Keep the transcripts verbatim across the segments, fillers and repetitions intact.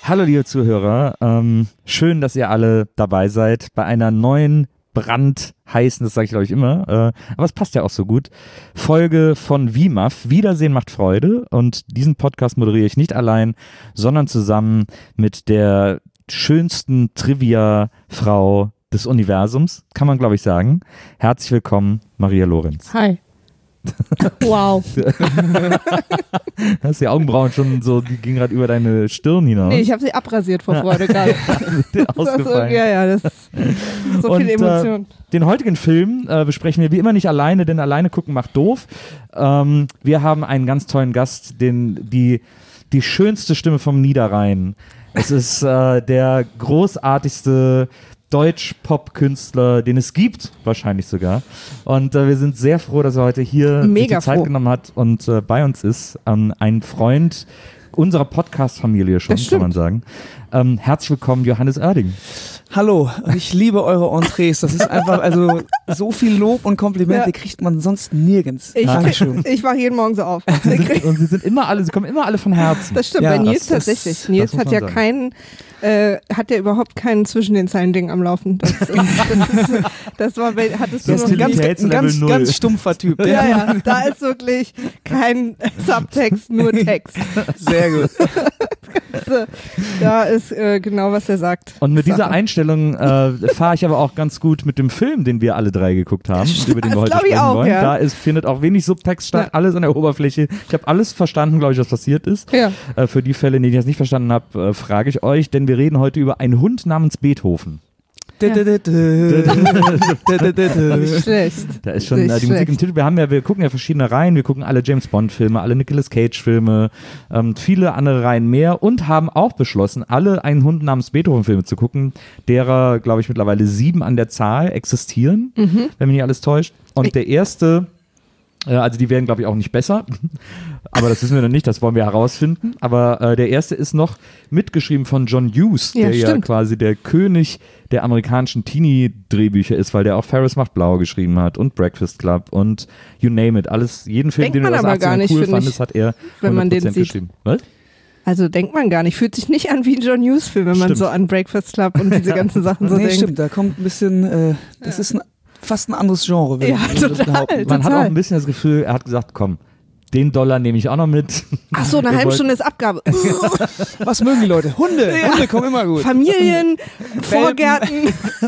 Hallo liebe Zuhörer, ähm, schön, dass ihr alle dabei seid bei einer neuen brandheißen, das sage ich glaube ich immer, äh, aber es passt ja auch so gut, Folge von W M A F, Wiedersehen macht Freude, und diesen Podcast moderiere ich nicht allein, sondern zusammen mit der schönsten Trivia-Frau des Universums, kann man glaube ich sagen. Herzlich willkommen, Maria Lorenz. Hi. Wow. Hast die Augenbrauen schon so, die gingen gerade über deine Stirn hinaus. Nee, ich habe sie abrasiert vor Freude gerade. Ausgefallen. So, ja, ja, das so Und, viele Emotionen. Äh, den heutigen Film äh, besprechen wir wie immer nicht alleine, denn alleine gucken macht doof. Ähm, wir haben einen ganz tollen Gast, den, die, die schönste Stimme vom Niederrhein. Es ist äh, der großartigste Deutsch-Pop-Künstler, den es gibt, wahrscheinlich sogar. Und äh, wir sind sehr froh, dass er heute hier sich die Zeit genommen hat und äh, bei uns ist. Ähm, ein Freund unserer Podcast-Familie schon, kann man sagen. Ähm, herzlich willkommen, Johannes Oerding. Hallo, ich liebe eure Entrees. Das ist einfach, also so viel Lob und Komplimente ja. kriegt man sonst nirgends. Ich, Dankeschön. Ich wache jeden Morgen so auf. Sie sind, und sie sind immer alle, sie kommen immer alle von Herzen. Das stimmt, ja, bei Nils das, tatsächlich. das, Nils das hat ja sagen. keinen, äh, hat ja überhaupt keinen zwischen den Zeilen Ding am Laufen. Das, ist, das, ist, das war, hattest du das noch ist ein ganz, ein ganz, ganz stumpfer Typ. Ja, ja, da ist wirklich kein Subtext, nur Text. Sehr gut. Da ist äh, genau, was er sagt. Und mit dieser Einstellung äh, fahre ich aber auch ganz gut mit dem Film, den wir alle drei geguckt haben, über den wir heute sprechen auch, wollen. Ja. Da ist, findet auch wenig Subtext statt, ja. alles an der Oberfläche. Ich habe alles verstanden, glaube ich, was passiert ist. Ja. Äh, für die Fälle, in denen ich das nicht verstanden habe, äh, frage ich euch, denn wir reden heute über einen Hund namens Beethoven. Ja. Nicht schlecht. Da ist schon äh, die Musik im Titel. Wir haben ja, wir gucken ja verschiedene Reihen. Wir gucken alle James Bond Filme, alle Nicolas Cage Filme, ähm, viele andere Reihen mehr und haben auch beschlossen, alle einen Hund namens Beethoven Filme zu gucken, derer, glaube ich, mittlerweile sieben an der Zahl existieren, mhm. wenn mich nicht alles täuscht. Und der erste, äh, also die werden, glaube ich, auch nicht besser, aber das wissen wir noch nicht, das wollen wir herausfinden. Aber äh, der erste ist noch mitgeschrieben von John Hughes, ja, der stimmt. ja quasi der König der amerikanischen Teenie-Drehbücher ist, weil der auch Ferris macht Blau geschrieben hat und Breakfast Club und you name it. Alles, jeden Film, denkt den du aus achtzehn nicht, cool fandest, hat er wenn man den sieht. geschrieben. Was? Also denkt man gar nicht. Fühlt sich nicht an wie ein John Hughes-Film, wenn man Stimmt. so an Breakfast Club und diese ganzen Sachen so nee, denkt. Stimmt, da kommt ein bisschen, äh, das ja. ist ein, fast ein anderes Genre, würde ja, ich total, behaupten. Man total. hat auch ein bisschen das Gefühl, er hat gesagt, komm, den Dollar nehme ich auch noch mit. Ach so, eine halbe Stunde ist Abgabe. Was mögen die Leute? Hunde. Ja. Hunde kommen immer gut. Familien, Vorgärten.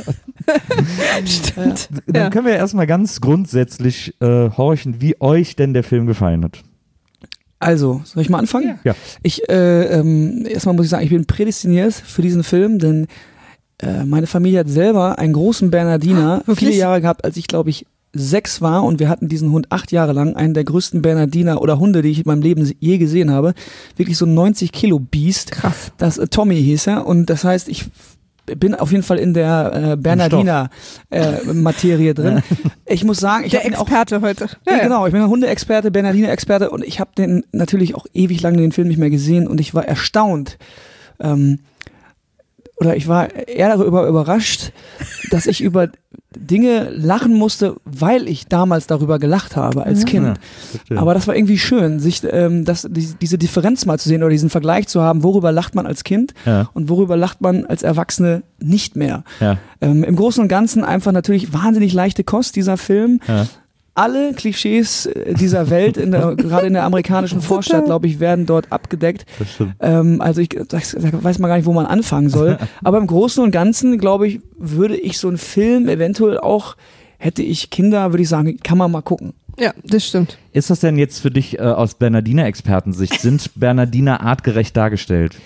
Stimmt. Dann ja. können wir erstmal ganz grundsätzlich äh, horchen, wie euch denn der Film gefallen hat. Also, soll ich mal anfangen? Ja. Ich, äh, ähm, erstmal muss ich sagen, ich bin prädestiniert für diesen Film, denn äh, meine Familie hat selber einen großen Bernardiner ah, viele Jahre gehabt, als ich, glaube ich, sechs war, und wir hatten diesen Hund acht Jahre lang, einen der größten Bernardiner oder Hunde, die ich in meinem Leben je gesehen habe. Wirklich so ein neunzig Kilo Biest. Krass. Das äh, Tommy hieß er, und das heißt, ich bin auf jeden Fall in der äh, Bernardiner äh, Materie drin. Ich muss sagen, ich der Experte auch, heute. Ja, ja. Genau, ich bin ein Hundeexperte, Bernardiner Experte, und ich habe den natürlich auch ewig lange den Film nicht mehr gesehen, und ich war erstaunt, ähm, oder ich war eher darüber überrascht, dass ich über Dinge lachen musste, weil ich damals darüber gelacht habe als Kind. Ja, aber das war irgendwie schön, sich ähm, das, die, diese Differenz mal zu sehen oder diesen Vergleich zu haben, worüber lacht man als Kind ja. und worüber lacht man als Erwachsene nicht mehr. Ja. Ähm, im Großen und Ganzen einfach natürlich wahnsinnig leichte Kost, dieser Film. Ja. Alle Klischees dieser Welt, in der, gerade in der amerikanischen Vorstadt, glaube ich, werden dort abgedeckt. Das stimmt. Ähm, also ich das, das weiß man gar nicht, wo man anfangen soll. Aber im Großen und Ganzen, glaube ich, würde ich so einen Film eventuell auch, hätte ich Kinder, würde ich sagen, kann man mal gucken. Ja, das stimmt. Ist das denn jetzt für dich äh, aus Bernardiner-Expertensicht, sind Bernardiner artgerecht dargestellt?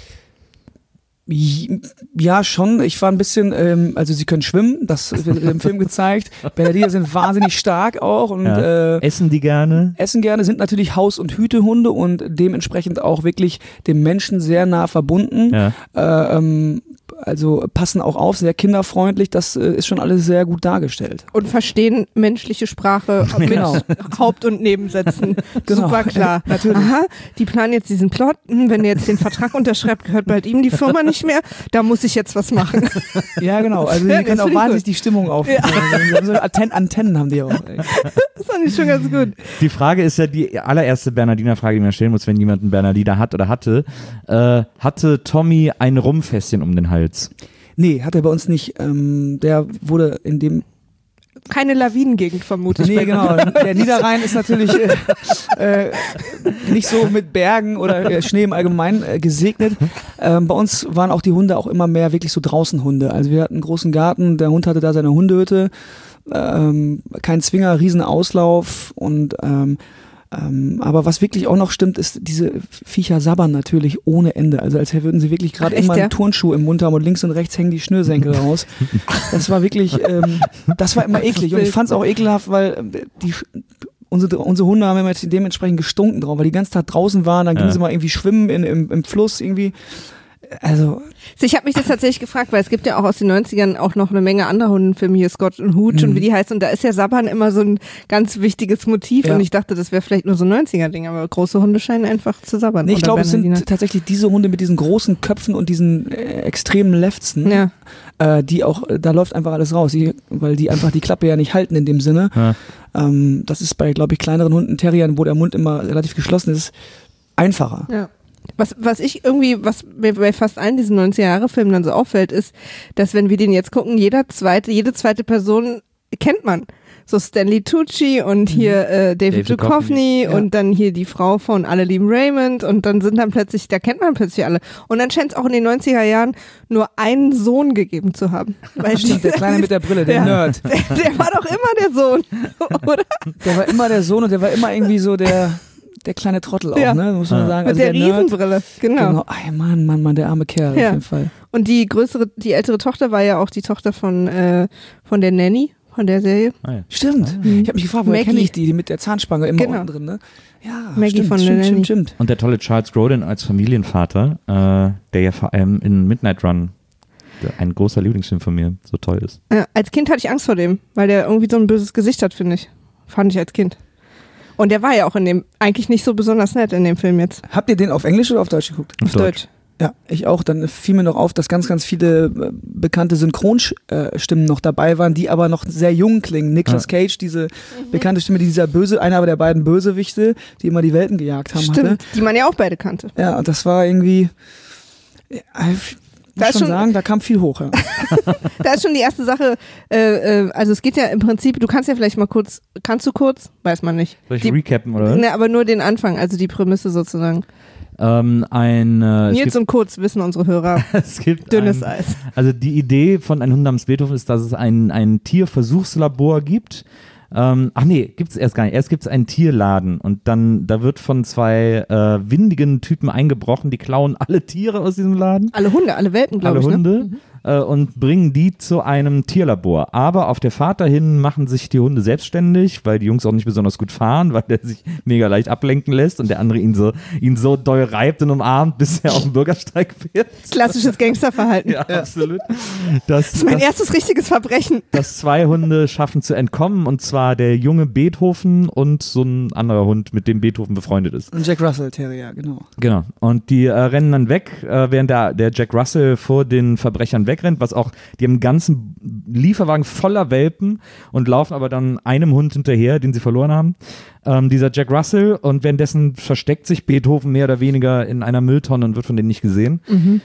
Ja, schon. Ich war ein bisschen, ähm, also sie können schwimmen, das wird im Film gezeigt. Bernardiner sind wahnsinnig stark auch. Und, ja. äh, essen die gerne? Essen gerne, sind natürlich Haus- und Hütehunde und dementsprechend auch wirklich dem Menschen sehr nah verbunden. Ja. Äh, ähm, also passen auch auf, sehr kinderfreundlich, das äh, ist schon alles sehr gut dargestellt. Und verstehen menschliche Sprache mit Genau. Haupt- und Nebensätzen. Genau. Super klar. Ja, natürlich. Aha, die planen jetzt diesen Plot. Hm, wenn er jetzt den Vertrag unterschreibt, gehört bald ihm die Firma nicht mehr. Da muss ich jetzt was machen. Ja, genau. Also die Ja, können das auch find ich wahnsinnig gut. die Stimmung auf. Ja. So Antennen, Antennen haben die auch. Das fand ich schon ganz gut. Die Frage ist ja die allererste Bernardiner-Frage, die man stellen muss, wenn jemand einen Bernardiner hat oder hatte. Äh, hatte Tommy ein Rumfässchen um den Hals? Nee, hat er bei uns nicht. Ähm, der wurde in dem Keine Lawinengegend vermute ich. Nee, genau. Der Niederrhein ist natürlich äh, äh, nicht so mit Bergen oder äh, Schnee im Allgemeinen äh, gesegnet. Ähm, bei uns waren auch die Hunde auch immer mehr wirklich so Draußenhunde. Also wir hatten einen großen Garten, der Hund hatte da seine Hundehütte, ähm, kein Zwinger, riesen Auslauf und ähm, ähm, aber was wirklich auch noch stimmt, ist, diese Viecher sabbern natürlich ohne Ende. Also als würden sie wirklich gerade Ach, echt, immer einen ja? Turnschuh im Mund haben und links und rechts hängen die Schnürsenkel raus. Das war wirklich, ähm, das war immer eklig und ich fand es auch ekelhaft, weil ähm, die unsere, unsere Hunde haben immer dementsprechend gestunken drauf, weil die den ganzen Tag draußen waren, dann Ja. gingen sie mal irgendwie schwimmen in, im, im Fluss irgendwie. Also Ich habe mich das tatsächlich gefragt, weil es gibt ja auch aus den neunzigern auch noch eine Menge anderer Hundenfilme, hier Scott und Hooch Mhm. und wie die heißen. Und da ist ja Sabbern immer so ein ganz wichtiges Motiv. Ja. Und ich dachte, das wäre vielleicht nur so ein neunziger-Ding, aber große Hunde scheinen einfach zu sabbern. nee, ich Oder glaube, es sind Bernardiner. tatsächlich diese Hunde mit diesen großen Köpfen und diesen äh, extremen Lefzen, Ja. äh, die auch, da läuft einfach alles raus, die, weil die einfach die Klappe ja nicht halten in dem Sinne. Ja. Ähm, das ist bei, glaube ich, kleineren Hunden, Terriern, wo der Mund immer relativ geschlossen ist, einfacher. Ja. Was, was ich irgendwie, was mir bei fast allen diesen neunziger-Jahre-Filmen dann so auffällt, ist, dass wenn wir den jetzt gucken, jeder zweite, jede zweite Person kennt man. So Stanley Tucci und hier äh, David David Duchovny Ja. und dann hier die Frau von Alle lieben Raymond und dann sind dann plötzlich, da kennt man plötzlich alle. Und dann scheint es auch in den neunziger Jahren nur einen Sohn gegeben zu haben. Weil Stimmt, der Kleine mit der Brille, der Ja. Nerd. der, der war doch immer der Sohn, oder? Der war immer der Sohn und der war immer irgendwie so der, der kleine Trottel auch, Ja. ne? Muss man Ja. sagen. Mit Also der, der Nerd. Riesenbrille, genau. Genau. Ay, Mann, Mann, Mann, der arme Kerl Ja. auf jeden Fall. Und die größere, die ältere Tochter war ja auch die Tochter von, äh, von der Nanny, von der Serie. Ah, ja. Stimmt. Mhm. Ich habe mich gefragt, woher Maggie. kenne ich die, die mit der Zahnspange immer Genau. unten drin, ne? Ja, Maggie stimmt, von stimmt, der stimmt, Nanny. stimmt. Und der tolle Charles Grodin als Familienvater, äh, der ja vor allem in Midnight Run der, ein großer Lieblingsfilm von mir so toll ist. Äh, als Kind hatte ich Angst vor dem, weil der irgendwie so ein böses Gesicht hat, finde ich. Fand ich als Kind. Und der war ja auch in dem, eigentlich nicht so besonders nett in dem Film jetzt. Habt ihr den auf Englisch oder auf Deutsch geguckt? Auf Deutsch. Ja, ich auch. Dann fiel mir noch auf, dass ganz, ganz viele äh, bekannte Synchronstimmen noch dabei waren, die aber noch sehr jung klingen. Nicolas Ja. Cage, diese bekannte Stimme, die dieser Böse, einer aber der beiden Bösewichte, die immer die Welten gejagt haben, hatte. Stimmt, die man ja auch beide kannte. Ja, und das war irgendwie, äh, ich Da muss ist schon schon- sagen, da kam viel hoch. Ja. Da ist schon die erste Sache, äh, äh, also es geht ja im Prinzip, du kannst ja vielleicht mal kurz, kannst du kurz? Weiß man nicht. Soll ich Die, recappen, oder? ne, aber nur den Anfang, also die Prämisse sozusagen. Ähm, ein, äh, es Nils gibt, und Kurz wissen unsere Hörer. es gibt Dünnes ein, Eis. Also die Idee von Ein Hund namens Beethoven ist, dass es ein, ein Tierversuchslabor gibt. Ähm, ach nee, gibt es erst gar nicht. Erst gibt es einen Tierladen und dann, da wird von zwei äh, windigen Typen eingebrochen, die klauen alle Tiere aus diesem Laden. Alle Hunde, alle Welpen, glaube alle ich. Hunde Ne? äh, und bringen die zu einem Tierlabor. Aber auf der Fahrt dahin machen sich die Hunde selbstständig, weil die Jungs auch nicht besonders gut fahren, weil der sich mega leicht ablenken lässt und der andere ihn so, ihn so doll reibt und umarmt, bis er auf den Bürgersteig fährt. Klassisches Gangsterverhalten. Ja, absolut. Das, Das ist mein das, erstes richtiges Verbrechen. dass zwei Hunde schaffen zu entkommen, und zwar der junge Beethoven und so ein anderer Hund, mit dem Beethoven befreundet ist. Und Jack Russell Terrier, genau. Genau. Und die äh, rennen dann weg, äh, während der, der Jack Russell vor den Verbrechern wegrennt, was auch, die haben einen ganzen Lieferwagen voller Welpen und laufen aber dann einem Hund hinterher, den sie verloren haben. Ähm, dieser Jack Russell, und währenddessen versteckt sich Beethoven mehr oder weniger in einer Mülltonne und wird von denen nicht gesehen.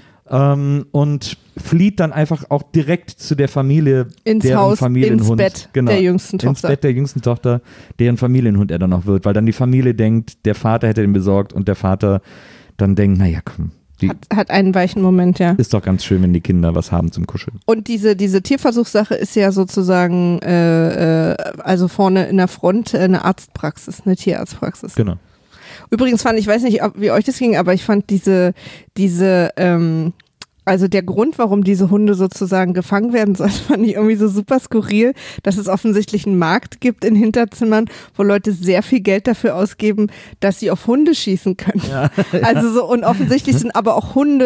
Ähm, und flieht dann einfach auch direkt zu der Familie, Ins deren Haus, Familienhund. ins Bett genau, der jüngsten ins Tochter. Bett der jüngsten Tochter, deren Familienhund er dann noch wird, weil dann die Familie denkt, der Vater hätte den besorgt und der Vater dann denkt, naja, komm, die Hat, hat einen weichen Moment, ja. ist doch ganz schön, wenn die Kinder was haben zum Kuscheln. Und diese, diese Tierversuchssache ist ja sozusagen, äh, äh, also vorne in der Front äh, eine Arztpraxis, eine Tierarztpraxis. Genau. Übrigens fand ich, weiß nicht, ob, wie euch das ging, aber ich fand diese, diese, ähm, also der Grund, warum diese Hunde sozusagen gefangen werden sollen, fand ich irgendwie so super skurril, dass es offensichtlich einen Markt gibt in Hinterzimmern, wo Leute sehr viel Geld dafür ausgeben, dass sie auf Hunde schießen können. Ja, Also so, und offensichtlich sind aber auch Hunde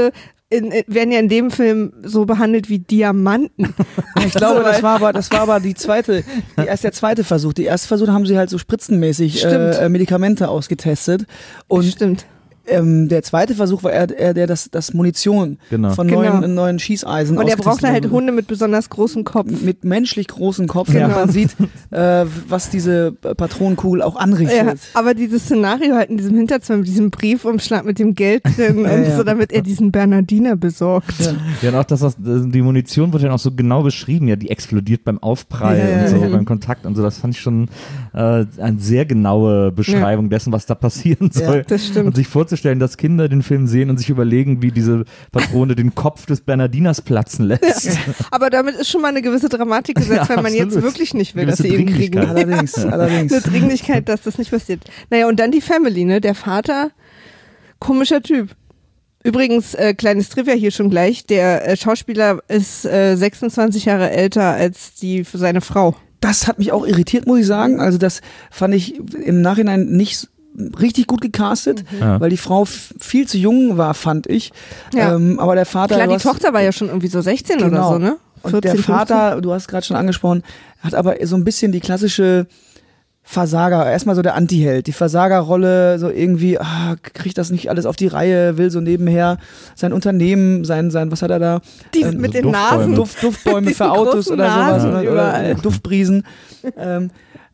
in, werden ja in dem Film so behandelt wie Diamanten. Ich glaube, das war aber, das war aber die zweite, die, erst der zweite Versuch. Die erste Versuch haben sie halt so spritzenmäßig äh, Medikamente ausgetestet. Und Stimmt. Ähm, der zweite Versuch war eher, eher der, das, das Munition genau. von genau. neuen, neuen Schießeisen. Und er brauchte halt wurde. Hunde mit besonders großem Kopf. Mit menschlich großem Kopf, Genau. damit man sieht, äh, was diese Patronenkugel auch anrichtet. Ja, aber dieses Szenario halt in diesem Hinterzimmer, mit diesem Briefumschlag mit dem Geld drin Ja, und ja. so, damit er diesen Bernardiner besorgt. Ja. Ja, und auch das, was, die Munition wurde ja auch so genau beschrieben, ja, die explodiert beim Aufprall Ja, ja, und so, ja. beim Kontakt und so. Das fand ich schon äh, eine sehr genaue Beschreibung dessen, was da passieren soll. Ja, das stimmt. Und sich vorzustellen, dass Kinder den Film sehen und sich überlegen, wie diese Patrone den Kopf des Bernardiners platzen lässt. Ja. Aber damit ist schon mal eine gewisse Dramatik gesetzt, Ja, wenn man absolut. jetzt wirklich nicht will, dass Gewisse sie ihn kriegen. Dringlichkeit. Allerdings, allerdings. Eine Dringlichkeit, dass das nicht passiert. Naja, und dann die Family, ne? Der Vater, komischer Typ. Übrigens, äh, kleines Trivia hier schon gleich, der äh, Schauspieler ist äh, sechsundzwanzig Jahre älter als die seine Frau. Das hat mich auch irritiert, muss ich sagen. Also das fand ich im Nachhinein nicht richtig gut gecastet, Ja. weil die Frau f- viel zu jung war, fand ich. Ja. Ähm, aber der Vater... Klar, du die hast- Tochter war ja schon irgendwie so sechzehn oder Genau. so, ne? Und der Vater, du hast gerade schon angesprochen, hat aber so ein bisschen die klassische Versager, erstmal so der Anti-Held, die Versagerrolle, so irgendwie, ah, kriegt das nicht alles auf die Reihe, will so nebenher sein Unternehmen, sein, sein, was hat er da? Die Ähm, mit so den Duftbäume. Nasen. Duft, Duftbäume Diese für Autos großen oder sowas Nasen oder, oder überall. Duftbrisen. ähm,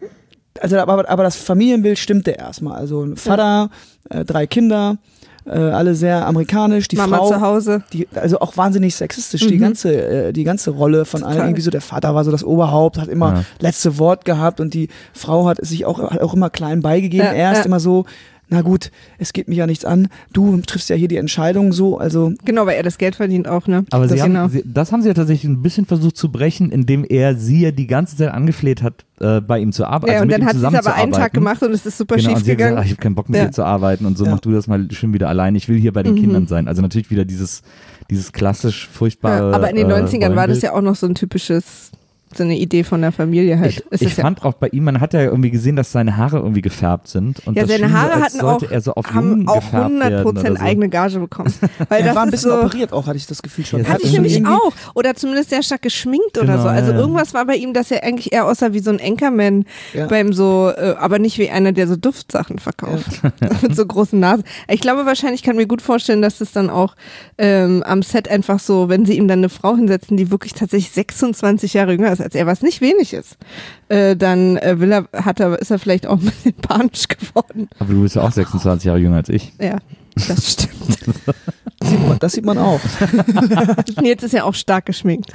also, aber, aber das Familienbild stimmte erstmal. Also ein Vater, äh, drei Kinder, äh, alle sehr amerikanisch, die Mama Frau. zu Hause. Die, also auch wahnsinnig sexistisch, die Mhm. ganze, äh, die ganze Rolle von allen. Total. Irgendwie so, der Vater war so das Oberhaupt, hat immer Ja. letzte Wort gehabt und die Frau hat sich auch, hat auch immer klein beigegeben. Ja, Erst ja. immer so, na gut, es geht mich ja nichts an, du triffst ja hier die Entscheidung so, also Genau, weil er das Geld verdient auch, ne? Aber das sie haben, genau. sie, das haben sie ja tatsächlich ein bisschen versucht zu brechen, indem er sie ja die ganze Zeit angefleht hat, äh, bei ihm zu arbeiten. Ja, also und mit dann ihm hat sie es aber einen Tag zusammenzuarbeiten. gemacht und es ist super Genau, und schief sie hat gesagt, gegangen. ach, ich habe keinen Bock mit Ja. dir zu arbeiten und so, Ja. mach du das mal schön wieder allein. Ich will hier bei den Mhm. Kindern sein. Also natürlich wieder dieses, dieses klassisch furchtbare. Ja, aber in den äh, neunzigern war das Rollenbild. ja auch noch so ein typisches, so eine Idee von der Familie halt. Ich, Ist ich das ja, fand auch bei ihm, man hat ja irgendwie gesehen, dass seine Haare irgendwie gefärbt sind. Und ja, das seine schien so, Haare als hatten sollte auch, er so auf haben jung auch gefärbt hundert werden Prozent oder so. eigene Gage bekommen. Weil er das war ein ist bisschen so, operiert auch, hatte ich das Gefühl schon. Ja, es Hat Hatte ich irgendwie nämlich irgendwie- auch. Oder zumindest sehr stark geschminkt oder Genau, so. Also ja, ja. irgendwas war bei ihm, dass er eigentlich eher aussah wie so ein Anchorman Ja. beim so, äh, aber nicht wie einer, der so Duftsachen verkauft. Mit so großen Nasen. Ich glaube wahrscheinlich, kann mir gut vorstellen, dass das dann auch ähm, am Set einfach so, wenn sie ihm dann eine Frau hinsetzen, die wirklich tatsächlich sechsundzwanzig Jahre jünger ist als er, was nicht wenig ist, äh, dann äh, will er, hat er, ist er vielleicht auch ein bisschen panisch geworden. Aber du bist ja auch sechsundzwanzig Jahre jünger als ich. Ja, das stimmt. Sieht man, das sieht man auch. Nils ist ja auch stark geschminkt.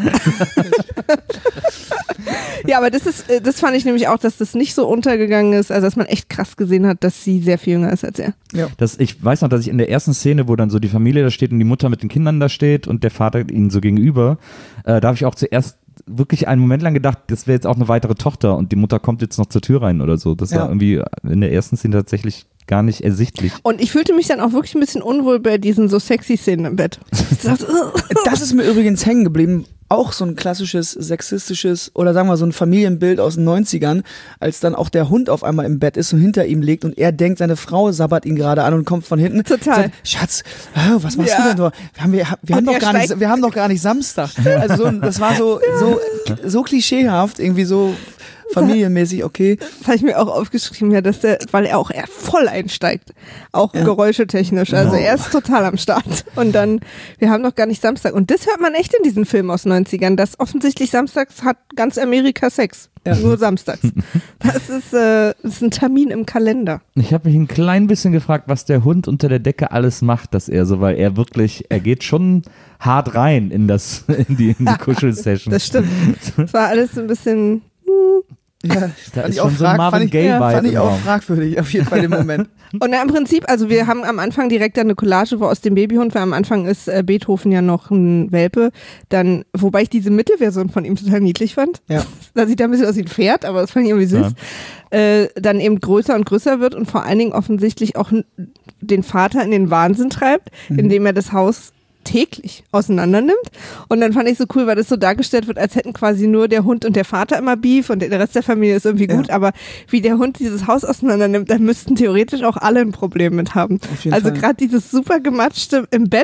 Ja, aber das ist, äh, das fand ich nämlich auch, dass das nicht so untergegangen ist, also dass man echt krass gesehen hat, dass sie sehr viel jünger ist als er. Das, ich weiß noch, dass ich in der ersten Szene, wo dann so die Familie da steht und die Mutter mit den Kindern da steht und der Vater ihnen so gegenüber, äh, da habe ich auch zuerst wirklich einen Moment lang gedacht, das wäre jetzt auch eine weitere Tochter und die Mutter kommt jetzt noch zur Tür rein oder so. Das Ja. war irgendwie in der ersten Szene tatsächlich gar nicht ersichtlich. Und ich fühlte mich dann auch wirklich ein bisschen unwohl bei diesen so sexy Szenen im Bett. Ich dachte, "Ugh." Das ist mir übrigens hängen geblieben. Auch so ein klassisches sexistisches oder sagen wir so ein Familienbild aus den neunzigern, als dann auch der Hund auf einmal im Bett ist und hinter ihm liegt und er denkt, seine Frau sabbert ihn gerade an und kommt von hinten. Total. Sagt, Schatz, hä, was machst Ja. du denn da? Wir haben, wir, wir, haben Und doch er gar nicht, steigt- wir haben doch gar nicht Samstag. Also so, das war so, so, so klischeehaft, irgendwie so familienmäßig, okay. Das habe ich mir auch aufgeschrieben, ja, dass der, weil er auch er voll einsteigt. Auch Ja. geräuschetechnisch. Also er ist total am Start. Und dann, wir haben noch gar nicht Samstag. Und das hört man echt in diesen Filmen aus den neunzigern, dass offensichtlich samstags hat ganz Amerika Sex. Ja. Nur samstags. Das ist, äh, das ist ein Termin im Kalender. Ich habe mich ein klein bisschen gefragt, was der Hund unter der Decke alles macht, dass er so, weil er wirklich, er geht schon hart rein in das, in die, in die Kuschelsession. Das stimmt. Das war alles ein bisschen, Ja, Da fand ist ich auch schon so ein frag- Marvin fand ich, Gaye-Vibe fand ich im auch Raum. fragwürdig, auf jeden Fall im Moment. und na, im Prinzip, also wir haben am Anfang direkt eine Collage, wo aus dem Babyhund, weil am Anfang ist äh, Beethoven ja noch ein Welpe, dann, wobei ich diese Mittelversion von ihm total niedlich fand. Ja. Da sieht er ein bisschen aus wie ein Pferd, aber das fand ich irgendwie süß. Äh, dann eben größer und größer wird und vor allen Dingen offensichtlich auch n- den Vater in den Wahnsinn treibt, Mhm. indem er das Haus täglich auseinander nimmt. Und dann fand ich so cool, weil das so dargestellt wird, als hätten quasi nur der Hund und der Vater immer Beef und der Rest der Familie ist irgendwie Ja. gut, aber wie der Hund dieses Haus auseinander nimmt, dann müssten theoretisch auch alle ein Problem mit haben. Auf jeden Also Fall. gerade dieses super gematschte im Bett,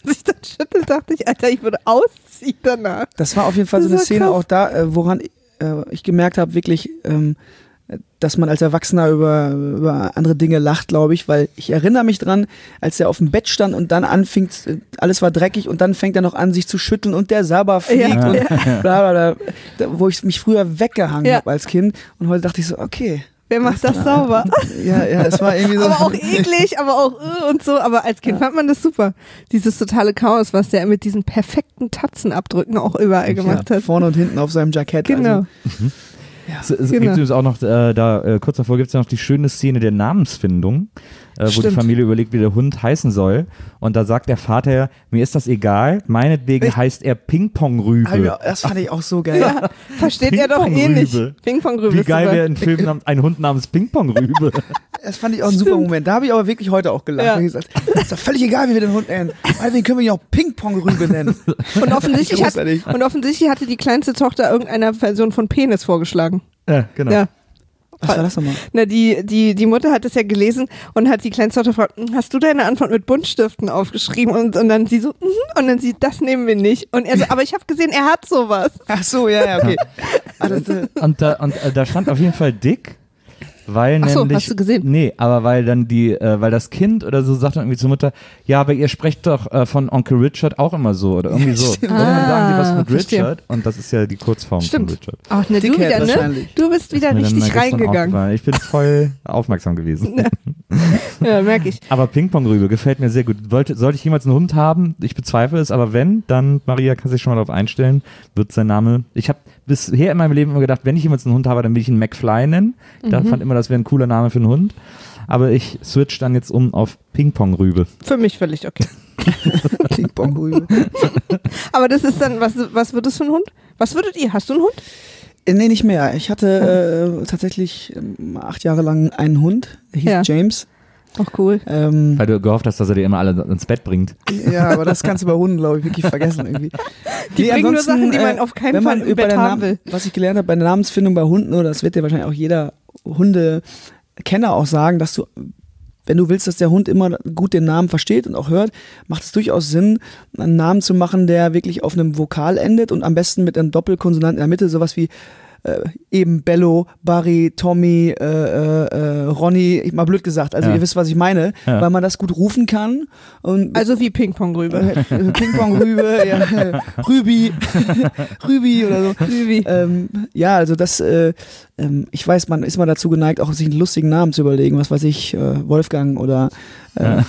sich dann schüttelt, dachte ich, Alter, ich würde ausziehen danach. Das war auf jeden Fall Das so eine war Szene krass. auch da, äh, woran äh, ich gemerkt habe, wirklich, ähm, dass man als Erwachsener über, über andere Dinge lacht, glaube ich, weil ich erinnere mich dran, als er auf dem Bett stand und dann anfing, alles war dreckig und dann fängt er noch an, sich zu schütteln und der Sabber fliegt Ja, und ja. bla bla bla, da, wo ich mich früher weggehangen Ja. habe als Kind und heute dachte ich so, okay. Wer macht das sauber? Ja, ja, es war irgendwie so. Aber auch eklig, aber auch äh, und so. Aber als Kind fand man das super. Dieses totale Chaos, was der mit diesen perfekten Tatzenabdrücken auch überall gemacht ja, hat. vorne und hinten auf seinem Jackett. Genau. Also, Es, es Genau. gibt übrigens auch noch, äh, da äh, kurz davor gibt es ja noch die schöne Szene der Namensfindung, äh, wo die Stimmt. Familie überlegt, wie der Hund heißen soll. Und da sagt der Vater, mir ist das egal, meinetwegen Ich- heißt er Ping-Pong-Rübe. Alter, das fand ich auch so geil. Ja, versteht er doch eh nicht. Ping-Pong-Rübe. Ping-Pong-Rübe. Wie ist geil super. wäre ein Film namens, ein Hund namens Ping-Pong-Rübe. Das fand ich auch ein super Moment. Da habe ich aber wirklich heute auch gelacht. Ja. Und gesagt, ist doch völlig egal, wie wir den Hund nennen. Meinetwegen können wir ihn auch Ping-Pong-Rübe nennen. Und offensichtlich, hat, Großartig. und offensichtlich hatte die kleinste Tochter irgendeiner Version von Penis vorgeschlagen. Ja, genau. Ja. Was war das nochmal? Na, die, die, die Mutter hat es ja gelesen und hat die kleinste Tochter gefragt, "Hm, hast du deine Antwort mit Buntstiften aufgeschrieben? Und, und dann sie so, mhm. Und dann sie, das nehmen wir nicht. Und er so, aber ich habe gesehen, er hat sowas. Ach so, ja, ja, okay. Ah, das, äh, Und, da, und äh, da stand auf jeden Fall dick, weil Ach so, nämlich... hast du gesehen? Nee, aber weil dann die, äh, weil das Kind oder so sagt dann irgendwie zur Mutter, ja, aber ihr sprecht doch äh, von Onkel Richard auch immer so oder irgendwie so. Stimmt. Irgendwann sagen die was Ah, mit verstehe. Richard und das ist ja die Kurzform Stimmt. von Richard. Ach, ne, du Dickhead wieder, ne? wahrscheinlich. Du bist wieder Mir dann mal richtig gestern reingegangen. aufgefallen. Ich bin voll aufmerksam gewesen. Ja, merke ich. Aber Ping-Pong-Rübe gefällt mir sehr gut. Wollte, sollte ich jemals einen Hund haben? Ich bezweifle es, aber wenn, dann, Maria kann sich schon mal darauf einstellen, wird sein Name. Ich habe bisher in meinem Leben immer gedacht, wenn ich jemals einen Hund habe, dann will ich ihn McFly nennen. Ich Mhm. fand immer, das wäre ein cooler Name für einen Hund. Aber ich switch dann jetzt um auf Ping-Pong-Rübe. Für mich völlig okay. Ping-Pong-Rübe. Aber das ist dann, was, was wird das für ein Hund? Was würdet ihr? Hast du einen Hund? Äh, Nee, nicht mehr. Ich hatte äh, tatsächlich ähm, acht Jahre lang einen Hund, der hieß Ja. James. Ach, cool. Ähm, Weil du gehofft hast, dass er dir immer alle ins Bett bringt. ja, aber das kannst du bei Hunden, glaube ich, wirklich vergessen irgendwie. Die Nee, bringen nur ansonsten, Sachen, die man äh, auf keinen wenn Fall man im über Bett den haben Namen, will. was ich gelernt habe bei der Namensfindung bei Hunden, oder das wird dir wahrscheinlich auch jeder Hundekenner auch sagen, dass du, wenn du willst, dass der Hund immer gut den Namen versteht und auch hört, macht es durchaus Sinn, einen Namen zu machen, der wirklich auf einem Vokal endet und am besten mit einem Doppelkonsonant in der Mitte, sowas wie äh, eben Bello, Barry, Tommy, äh, äh, äh, Ronny, ich mal blöd gesagt, also Ja. ihr wisst, was ich meine, Ja. weil man das gut rufen kann und Also wie Ping-Pong-Rübe. äh, Ping-Pong-Rübe, ja, äh, Rübi, Rübi oder so. Rübi. Ähm, ja, also das, äh, ähm, ich weiß, man ist mal dazu geneigt, auch sich einen lustigen Namen zu überlegen, was weiß ich, äh, Wolfgang oder äh,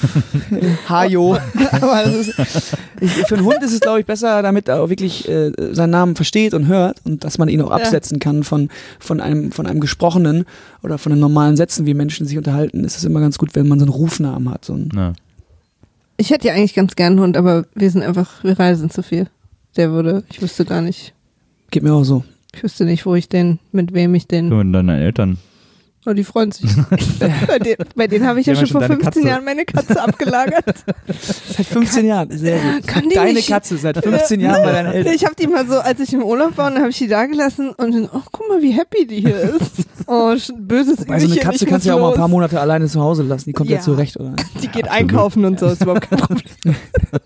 Hajo. Aber das ist, ich, für einen Hund ist es, glaube ich, besser, damit er auch wirklich äh, seinen Namen versteht und hört und dass man ihn auch Ja. absetzen kann von, von, einem, von einem gesprochenen oder von den normalen Sätzen, wie Menschen sich unterhalten. Ist es immer ganz gut, wenn man so einen Rufnamen hat. So einen, Ja. Ich hätte ja eigentlich ganz gern einen Hund, aber wir sind einfach, wir reisen zu viel. Der würde, ich wüsste gar nicht, geht mir auch so. ich wüsste nicht, wo ich den, mit wem ich den, Du und deine Eltern. oh, die freuen sich. bei denen, bei denen habe ich Die ja haben schon ja vor schon deine fünfzehn Katze. Jahren meine Katze abgelagert. Seit fünfzehn Jahren, sehr gut. Kann die Deine nicht- Katze seit fünfzehn Jahren bei deinen Eltern. Ich habe die mal so, als ich im Urlaub war, und dann habe ich die da gelassen und dann, oh, guck mal, wie happy die hier ist. Oh, sch- böses Bei so eine Ügelchen, Katze ich kannst du ja muss auch mal ein paar los. Monate alleine zu Hause lassen. Die kommt ja, Ja. zurecht, oder? Die geht einkaufen und so, ist überhaupt kein Problem.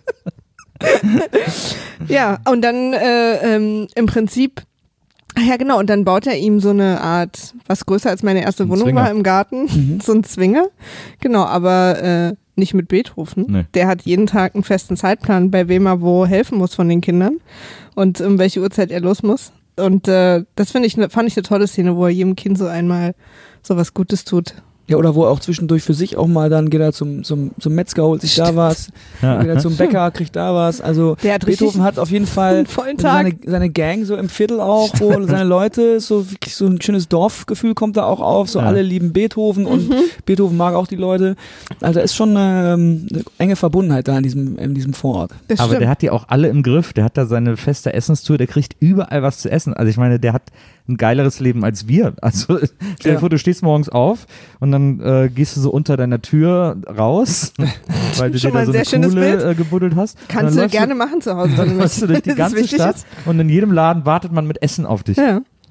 Ja, und dann äh, ähm, im Prinzip, ach ja genau, und dann baut er ihm so eine Art, was größer als meine erste Ein Wohnung Zwinger. war im Garten, Mhm. so ein Zwinger. Genau, aber äh, nicht mit Beethoven. Nee. Der hat jeden Tag einen festen Zeitplan, bei wem er wo helfen muss von den Kindern und um welche Uhrzeit er los muss. Und äh, das finde ich, ne, fand ich eine tolle Szene, wo er jedem Kind so einmal so was Gutes tut. Ja, oder wo er auch zwischendurch für sich auch mal dann geht er zum, zum, zum Metzger, holt sich da was, Ja. geht er zum Bäcker, kriegt da was. Also Der hat richtig Beethoven hat auf jeden Fall einen vollen Tag. seine, seine Gang so im Viertel auch, wo seine Leute, so wirklich so ein schönes Dorfgefühl kommt da auch auf, so Ja. alle lieben Beethoven und Mhm. Beethoven mag auch die Leute. Also da ist schon eine, ähm, eine enge Verbundenheit da in diesem, in diesem Vorort. Das Aber stimmt. der hat die auch alle im Griff. Der hat da seine feste Essenstour. Der kriegt überall was zu essen. Also ich meine, der hat ein geileres Leben als wir. Also stell dir Ja. vor, du stehst morgens auf und dann äh, gehst du so unter deiner Tür raus, weil du Schon dir mal da so ein eine sehr schönes Kuhle Bild. äh, gebuddelt hast. Und Kannst dann du läufst gerne machen zu Hause. Dann wenn läufst du durch die wenn es ganze wichtig Stadt ist. und in jedem Laden wartet man mit Essen auf dich. Ja.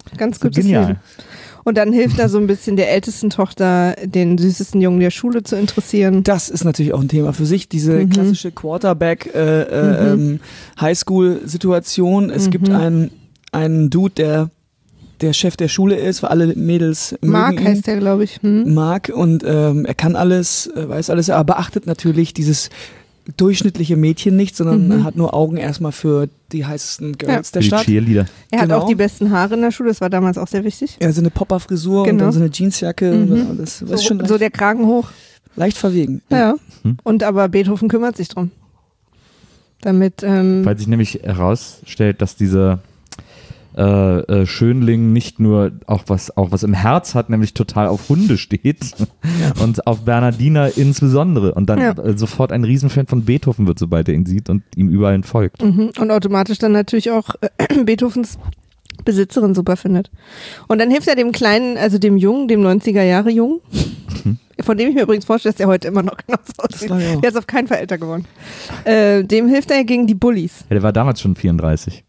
Ganz So gutes genial. Leben. Und dann hilft er so ein bisschen der ältesten Tochter, den süßesten Jungen der Schule zu interessieren. Das ist natürlich auch ein Thema für sich, diese Mhm. klassische Quarterback äh, äh, Mhm. ähm, Highschool-Situation. Es Mhm. gibt einen, einen Dude, der der Chef der Schule ist, weil alle Mädels mögen Mark ihn. heißt der, glaube ich. Hm? Mark und ähm, er kann alles, äh, weiß alles, aber beachtet natürlich dieses durchschnittliche Mädchen nicht, sondern Mhm. hat nur Augen erstmal für die heißesten Girls der Die Stadt. Cheerleader. Er hat Genau. auch die besten Haare in der Schule, das war damals auch sehr wichtig. Ja, so eine Popper-Frisur und Genau. dann so eine Jeansjacke. Mhm. Und das, das So, ist schon leicht, so der Kragen hoch. leicht verwegen. Ja. Hm. Und aber Beethoven kümmert sich drum. Damit, ähm, Weil sich nämlich herausstellt, dass dieser äh, äh, Schönling nicht nur auch was, auch was im Herz hat, nämlich total auf Hunde steht und auf Bernardiner insbesondere und dann Ja. äh, sofort ein Riesenfan von Beethoven wird, sobald er ihn sieht und ihm überall folgt. mhm. Und automatisch dann natürlich auch äh, Beethovens Besitzerin super findet. Und dann hilft er dem Kleinen, also dem Jungen, dem neunziger-Jahre-Jungen, von dem ich mir übrigens vorstelle, dass der heute immer noch genauso aussieht. glaube ich auch. Der ist auf keinen Fall älter geworden. Äh, dem hilft er gegen die Bullies. Ja, der war damals schon vierunddreißig.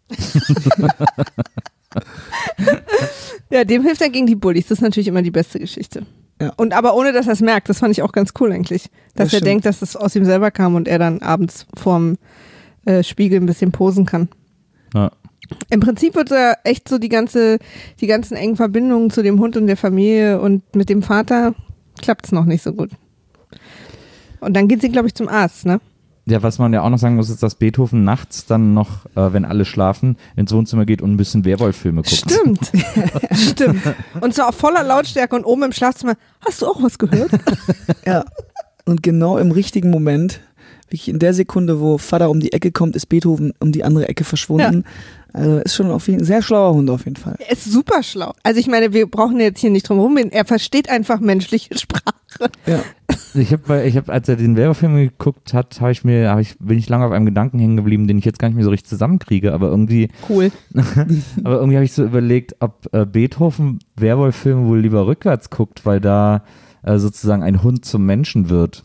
Ja, dem hilft er gegen die Bullies. Das ist natürlich immer die beste Geschichte. Ja. Und aber ohne, dass er es merkt. Das fand ich auch ganz cool eigentlich. Dass Das er stimmt. denkt, dass es aus ihm selber kam und er dann abends vorm äh, Spiegel ein bisschen posen kann. Ja. Im Prinzip wird er echt so die ganze, die ganzen engen Verbindungen zu dem Hund und der Familie und mit dem Vater klappt es noch nicht so gut. Und dann geht sie, glaube ich, zum Arzt, ne? Ja, was man ja auch noch sagen muss, ist, dass Beethoven nachts dann noch, äh, wenn alle schlafen, ins Wohnzimmer geht und ein bisschen Werwolf-Filme guckt. Stimmt. Stimmt. Und zwar auf voller Lautstärke und oben im Schlafzimmer. Hast du auch was gehört? Ja. Und genau im richtigen Moment, wirklich in der Sekunde, wo Vater um die Ecke kommt, ist Beethoven um die andere Ecke verschwunden. Also ist schon auf jeden, sehr schlauer Hund auf jeden Fall. Er ist super schlau. Also ich meine, wir brauchen jetzt hier nicht drum rumreden. Er versteht einfach menschliche Sprache. Ja. Ich habe, ich hab, als er den Werbefilm geguckt hat, habe ich mir, hab ich, bin ich lange auf einem Gedanken hängen geblieben, den ich jetzt gar nicht mehr so richtig zusammenkriege, aber irgendwie, Cool. aber irgendwie habe ich so überlegt, ob äh, Beethoven Werwolf-Filme wohl lieber rückwärts guckt, weil da äh, sozusagen ein Hund zum Menschen wird.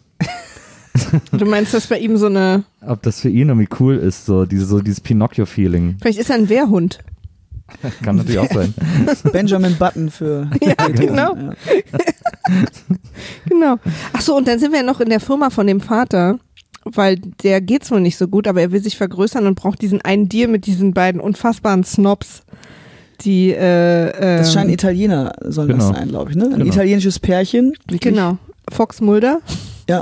Du meinst, dass bei ihm so eine, Ob das für ihn irgendwie cool ist, so, diese, so dieses Pinocchio-Feeling. vielleicht ist er ein Wehrhund. Kann natürlich auch sein. Benjamin Button für Ja, Beethoven. genau. Ja. Genau. Ach so, und dann sind wir ja noch in der Firma von dem Vater, weil der geht's wohl nicht so gut, aber er will sich vergrößern und braucht diesen einen Deal mit diesen beiden unfassbaren Snobs, die äh, ähm, Das scheinen Italiener, sollen Genau. das sein, glaube ich. Ne? Ein Genau. italienisches Pärchen. Wirklich. Genau. Fox Mulder Ja.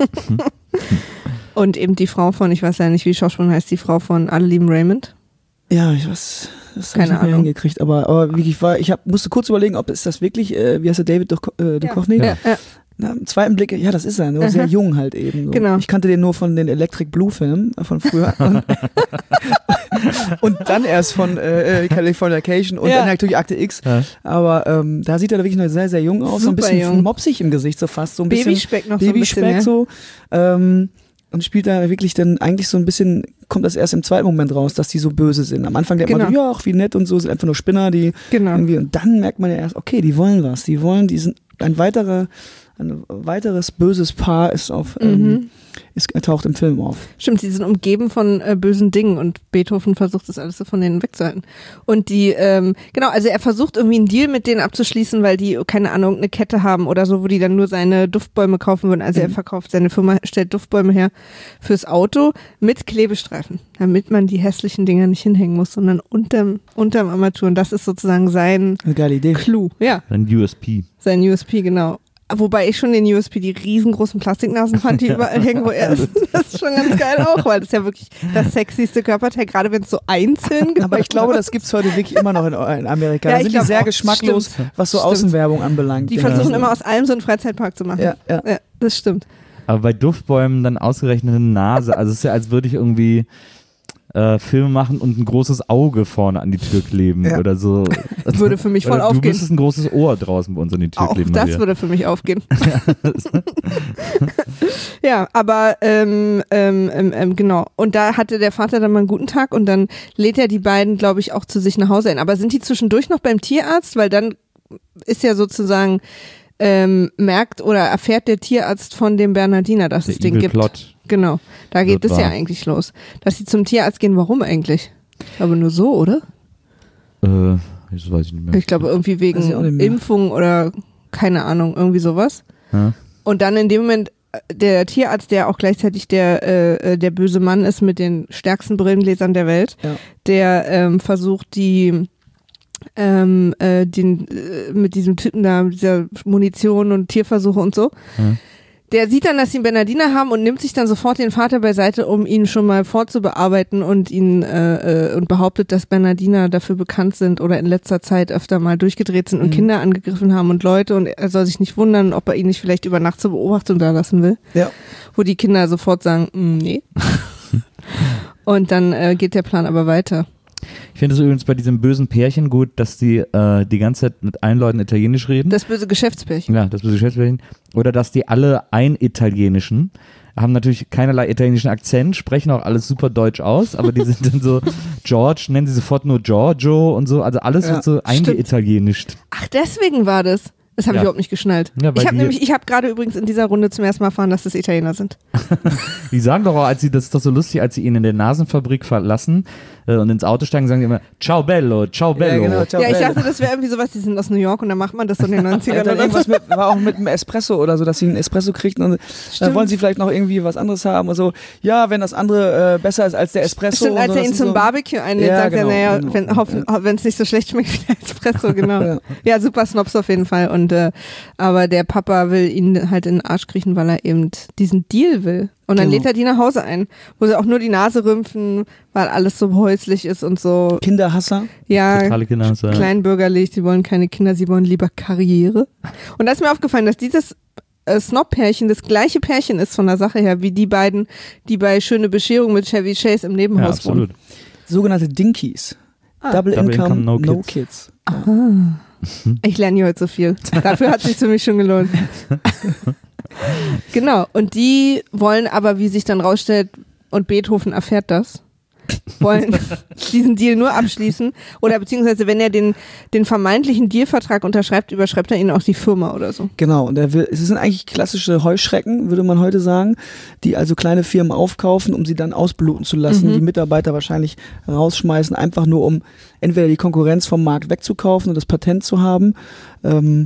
und eben die Frau von, ich weiß ja nicht, wie die Schauspielerin heißt, die Frau von Alle lieben Raymond. Ja, ich weiß. Das habe Keine ich nicht mehr Ahnung. hingekriegt, aber, aber wirklich, ich war, ich hab, musste kurz überlegen, ob ist das wirklich, äh, wie heißt der, David Duch, äh, Duchovny? Ja, ja. Na, im zweiten Blick, ja, das ist er, nur Aha. sehr jung halt eben. So. Genau. Ich kannte den nur von den Electric Blue Filmen äh, von früher. und, und dann erst von äh, äh, Californication und Ja. dann natürlich Akte X. Ja. Aber ähm, da sieht er wirklich noch sehr, sehr jung aus, so ein Super bisschen jung. mopsig im Gesicht, so fast. So ein bisschen Babyspeck noch Babyspeck so ein bisschen. so. Ähm, und spielt da wirklich dann eigentlich so ein bisschen, kommt das erst im zweiten Moment raus, dass die so böse sind. Am Anfang denkt man Genau. so, ja, ach, wie nett und so, sind einfach nur Spinner, die Ja. Genau. irgendwie, und dann merkt man ja erst, okay, die wollen was, die wollen, die sind ein weiterer, ein weiteres böses Paar ist auf, Mhm. ähm, ist, taucht im Film auf. Stimmt, die sind umgeben von äh, bösen Dingen und Beethoven versucht das alles so von denen wegzuhalten. Und die, ähm, genau, also er versucht irgendwie einen Deal mit denen abzuschließen, weil die, keine Ahnung, eine Kette haben oder so, wo die dann nur seine Duftbäume kaufen würden. Also er Mhm. verkauft, seine Firma stellt Duftbäume her fürs Auto mit Klebestreifen, damit man die hässlichen Dinger nicht hinhängen muss, sondern unterm, unterm Armatur. Und das ist sozusagen sein Eine geile Idee. Clou, ja, Ein U S P. sein U S P, genau. Wobei ich schon den U S P, die riesengroßen Plastiknasen fand, die überall hängen, wo er ist. Das ist schon ganz geil auch, weil das ist ja wirklich das sexyste Körperteil, gerade wenn es so einzeln Aber ich glaube, das gibt's heute wirklich immer noch in, in Amerika. Ja, Da ich sind die glaub sehr auch. geschmacklos, Stimmt. was so Stimmt. Außenwerbung anbelangt. Die Ja. versuchen immer aus allem so einen Freizeitpark zu machen. Ja, ja. Ja, das stimmt. Aber bei Duftbäumen dann ausgerechnet eine Nase. Also es ist ja, als würde ich irgendwie äh, Filme machen und ein großes Auge vorne an die Tür kleben Ja. oder so. Würde für mich voll Oder du aufgehen. müsstest ein großes Ohr draußen bei uns an die Tür Auch kleben. das Maria. würde für mich aufgehen. Ja, aber ähm, ähm, ähm, ähm, genau. Und da hatte der Vater dann mal einen guten Tag und dann lädt er die beiden, glaube ich, auch zu sich nach Hause ein. Aber sind die zwischendurch noch beim Tierarzt? Weil dann ist ja sozusagen ähm, merkt oder erfährt der Tierarzt von dem Bernardiner, dass Der es den Evil gibt. Plot. Genau, da geht Wird es ja wahr. eigentlich los. Dass sie zum Tierarzt gehen, warum eigentlich? Aber nur so, oder? Äh, Das weiß ich nicht mehr. Ich glaube irgendwie wegen Impfung oder keine Ahnung, irgendwie sowas. Ja. Und dann in dem Moment der Tierarzt, der auch gleichzeitig der äh, der böse Mann ist mit den stärksten Brillengläsern der Welt, Ja. der ähm, versucht die ähm, äh, den äh, mit diesem Typen da, mit dieser Munition und Tierversuche und so. Ja. Der sieht dann, dass sie einen Bernardiner haben und nimmt sich dann sofort den Vater beiseite, um ihn schon mal vorzubearbeiten und ihn äh, äh, und behauptet, dass Bernardiner dafür bekannt sind oder in letzter Zeit öfter mal durchgedreht sind und Mhm. Kinder angegriffen haben und Leute, und er soll sich nicht wundern, ob er ihn nicht vielleicht über Nacht zur Beobachtung da lassen will. Ja. Wo die Kinder sofort sagen, mm, nee. Und dann äh, geht der Plan aber weiter. Ich finde es übrigens bei diesem bösen Pärchen gut, dass die äh, die ganze Zeit mit allen Leuten Italienisch reden. Das böse Geschäftspärchen. Ja, das böse Geschäftspärchen. Oder dass die alle ein Italienischen haben natürlich keinerlei italienischen Akzent, sprechen auch alles super deutsch aus, aber die sind dann so, George, nennen sie sofort nur Giorgio und so, also alles Ja, wird so eingeitalienischt. Ach, deswegen war das. Das habe Ja. ich überhaupt nicht geschnallt. Ja, weil ich habe die- nämlich, ich habe gerade übrigens in dieser Runde zum ersten Mal erfahren, dass das Italiener sind. Die sagen doch auch, als sie, das ist doch so lustig, als sie ihn in der Nasenfabrik verlassen äh, und ins Auto steigen, sagen die immer, ciao bello, ciao bello. Ja, genau, ciao, Ja, ich bello. dachte, das wäre irgendwie sowas, die sind aus New York und dann macht man das so in den Ja, neunzigern dann oder so. irgendwas mit, war auch mit einem Espresso oder so, dass sie einen Espresso kriegten und dann Stimmt. wollen sie vielleicht noch irgendwie was anderes haben und so. Ja, wenn das andere äh, besser ist als der Espresso. Stimmt, und als so, er das ihn ist zum so, Barbecue einlädt, Ja, sagt genau, er, naja, genau. wenn hoffen, wenn es nicht so schlecht schmeckt wie der Espresso, genau. Ja. Ja, super Snobs auf jeden Fall. Und äh, aber der Papa will ihn halt in den Arsch kriechen, weil er eben diesen Deal will. Und dann Genau. lädt er die nach Hause ein, wo sie auch nur die Nase rümpfen, weil alles so häuslich ist und so. Kinderhasser. Ja, Totale Kinder. So, ja. kleinbürgerlich, sie wollen keine Kinder, sie wollen lieber Karriere. Und da ist mir aufgefallen, dass dieses äh, Snob-Pärchen das gleiche Pärchen ist von der Sache her, wie die beiden, die bei Schöne Bescherung mit Chevy Chase im Ja, Nebenhaus absolut. wohnen. Sogenannte Dinkies. Double, Double Income, Income, no no, Kids. Kids. Ich lerne hier heute so viel. Dafür hat es sich für mich schon gelohnt. Genau, und die wollen aber, wie sich dann rausstellt, und Beethoven erfährt das, wollen diesen Deal nur abschließen oder beziehungsweise wenn er den, den vermeintlichen Dealvertrag unterschreibt, überschreibt er ihnen auch die Firma oder so. Genau, und er will, es sind eigentlich klassische Heuschrecken, würde man heute sagen, die also kleine Firmen aufkaufen, um sie dann ausbluten zu lassen, Mhm. die Mitarbeiter wahrscheinlich rausschmeißen, einfach nur um entweder die Konkurrenz vom Markt wegzukaufen und das Patent zu haben. Ähm,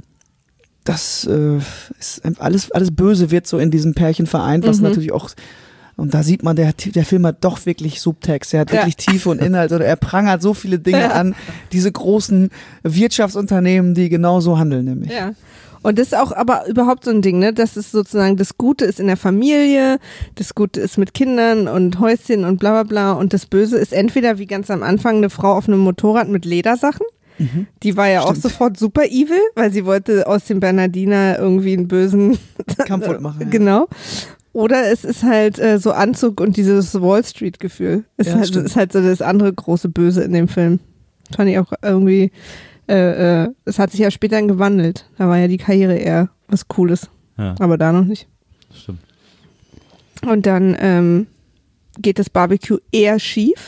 das äh, ist alles, alles Böse wird so in diesem Pärchen vereint, was Mhm. natürlich auch, und da sieht man, der, der Film hat doch wirklich Subtext, er hat Ja. wirklich Tiefe und Inhalt oder er prangert so viele Dinge Ja. an, diese großen Wirtschaftsunternehmen, die genau so handeln nämlich. Ja. Und das ist auch aber überhaupt so ein Ding, ne? Das ist sozusagen, das Gute ist in der Familie, das Gute ist mit Kindern und Häuschen und bla bla bla und das Böse ist entweder wie ganz am Anfang eine Frau auf einem Motorrad mit Ledersachen. Mhm. Die war ja Stimmt. auch sofort super evil, weil sie wollte aus dem Bernardiner irgendwie einen bösen Kampfhund machen. Ja. Genau. Oder es ist halt äh, so Anzug und dieses Wall Street Gefühl. Ist, Ja, halt, stimmt. ist halt so das andere große Böse in dem Film. Fand ich auch irgendwie, äh, äh, es hat sich ja später dann gewandelt. Da war ja die Karriere eher was Cooles. Ja, Aber da noch nicht. stimmt. Und dann ähm, geht das Barbecue eher schief.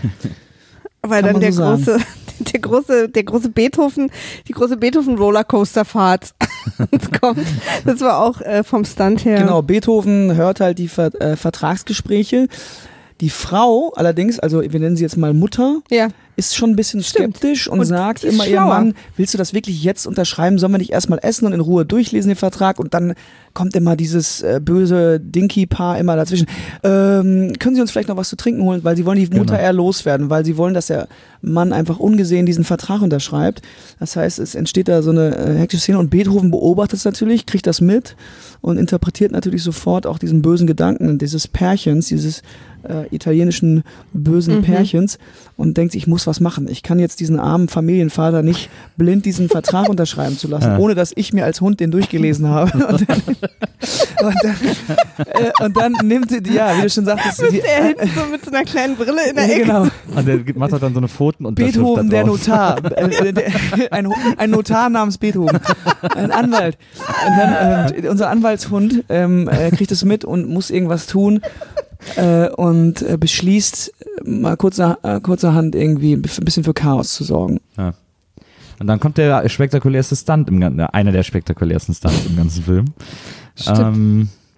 Weil Kann dann man der so sagen. große, der große, der große Beethoven, die große Beethoven Rollercoaster-Fahrt kommt. Das war auch äh, vom Stunt her. Genau, Beethoven hört halt die Ver äh, Vertragsgespräche. Die Frau allerdings, also wir nennen sie jetzt mal Mutter, Ja. ist schon ein bisschen Stimmt. skeptisch und, Und sagt die ist immer ihrem schlauer. Mann, willst du das wirklich jetzt unterschreiben? Sollen wir nicht erstmal essen und in Ruhe durchlesen den Vertrag? Und dann kommt immer dieses äh, böse Dinky-Paar immer dazwischen. Ähm, können Sie uns vielleicht noch was zu trinken holen? Weil sie wollen die Mutter Genau. eher loswerden, weil sie wollen, dass der Mann einfach ungesehen diesen Vertrag unterschreibt. Das heißt, es entsteht da so eine äh, hektische Szene und Beethoven beobachtet es natürlich, kriegt das mit und interpretiert natürlich sofort auch diesen bösen Gedanken dieses Pärchens, dieses äh, italienischen bösen Mhm. Pärchens und denkt sich, ich muss was machen. Ich kann jetzt diesen armen Familienvater nicht blind diesen Vertrag unterschreiben zu lassen, Ja. ohne dass ich mir als Hund den durchgelesen habe. Und dann, und dann, äh, und dann nimmt sie, die- ja, wie du schon sagtest, die, Der hinten so mit so einer kleinen Brille in der ja, Ecke. genau. Und der macht halt dann so eine Pfotenunterschrift Beethoven, da der drauf. Notar. Äh, der, ein, ein Notar namens Beethoven. Ein Anwalt. Und dann ähm, unser Anwaltshund ähm, äh, kriegt es mit und muss irgendwas tun äh, und äh, beschließt, äh, mal kurzer, äh, kurzerhand irgendwie ein bisschen für Chaos zu sorgen. Ja. Und dann kommt der spektakulärste Stunt, im, Gan- einer der spektakulärsten Stunts im ganzen Film. Stimmt. Ähm,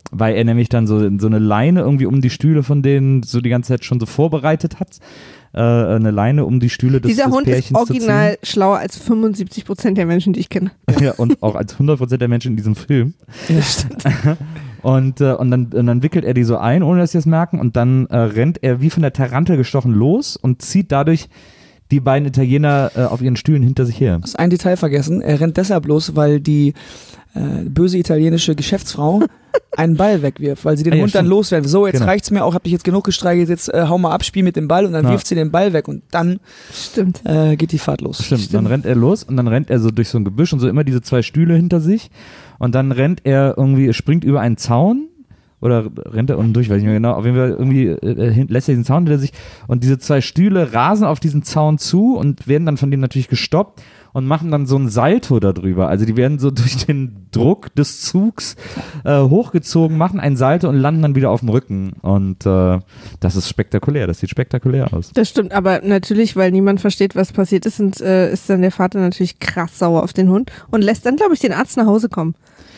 weil er nämlich dann so, so eine Leine irgendwie um die Stühle von denen so die ganze Zeit schon so vorbereitet hat. Äh, eine Leine um die Stühle des, Dieser des Hund Pärchens ist original schlauer als fünfundsiebzig Prozent der Menschen, die ich kenne. zu ziehen. Ja, und auch als hundert Prozent der Menschen in diesem Film. Ja, stimmt. Und, äh, und, dann, und dann wickelt er die so ein, ohne dass sie es merken. Und dann äh, rennt er wie von der Tarantel gestochen los und zieht dadurch die beiden Italiener äh, auf ihren Stühlen hinter sich her. Du hast ein Detail vergessen. Er rennt deshalb los, weil die äh, böse italienische Geschäftsfrau einen Ball wegwirft, weil sie den Ah, ja, Hund dann stimmt. loswerden. So, jetzt Genau. reicht's mir auch, hab dich jetzt genug gestreichelt, jetzt äh, hau mal ab, spiel mit dem Ball und dann Ja. wirft sie den Ball weg und dann Stimmt. äh, geht die Fahrt los. Stimmt. Dann rennt er los und dann rennt er so durch so ein Gebüsch und so immer diese zwei Stühle hinter sich. Und dann rennt er irgendwie, springt über einen Zaun. Oder rennt er unten durch, weiß ich nicht mehr genau. Auf jeden Fall irgendwie äh, hin- lässt er diesen Zaun hinter sich. Und diese zwei Stühle rasen auf diesen Zaun zu und werden dann von dem natürlich gestoppt und machen dann so ein Salto darüber. Also die werden so durch den Druck des Zugs äh, hochgezogen, machen ein Salto und landen dann wieder auf dem Rücken. Und äh, das ist spektakulär. Das sieht spektakulär aus. Das stimmt, aber natürlich, weil niemand versteht, was passiert ist, und, äh, ist dann der Vater natürlich krass sauer auf den Hund und lässt dann, glaube ich, den Arzt nach Hause kommen.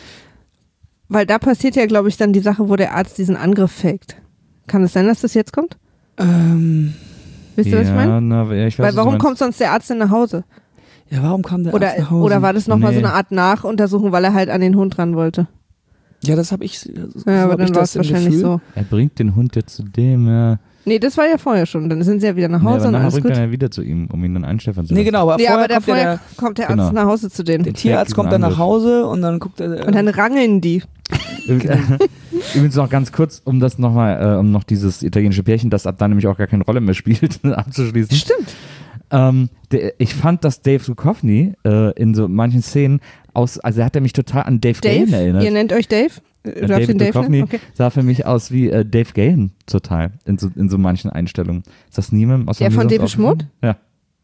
Weil da passiert ja, glaube ich, dann die Sache, wo der Arzt diesen Angriff faked. Kann es sein, dass das jetzt kommt? Ähm, Wisst ihr, was ich meine? na, ja, ich weiß, Weil was du warum meinst. kommt sonst der Arzt denn nach Hause? ja, warum kam der Oder, Arzt nach Hause? oder war das nochmal Nee. so eine Art Nachuntersuchung, weil er halt an den Hund ran wollte? Ja, das habe ich. So Ja, aber hab ich dann war das es im wahrscheinlich Gefühl. so. Er bringt den Hund jetzt zu dem, ja. Nee, das war ja vorher schon. Dann sind sie ja wieder nach Nee, Hause aber und nachher alles bringt gut. er ja wieder zu ihm, um ihn dann einschläfern zu Nee, lassen. genau, aber Nee, vorher aber der, kommt ja vorher der, kommt der Genau. Arzt nach Hause zu denen. der Tierarzt kommt dann nach Hause und dann guckt er. Und dann rangeln die. Übrigens noch ganz kurz, um das nochmal, äh, um noch dieses italienische Pärchen, das ab dann nämlich auch gar keine Rolle mehr spielt, abzuschließen. Stimmt. Ähm, der, ich fand, dass Dave Duchovny äh, in so manchen Szenen aus, also er hat er mich total an Dave, Gale Dave? erinnert. Ihr nennt euch Dave? Äh, Du darfst ihn Dave Duchovny nennen? Okay. sah für mich aus wie äh, Dave Gahan total, in so, in so manchen Einstellungen. Ist das niemandem aus Der von Depeche Mode? Ja,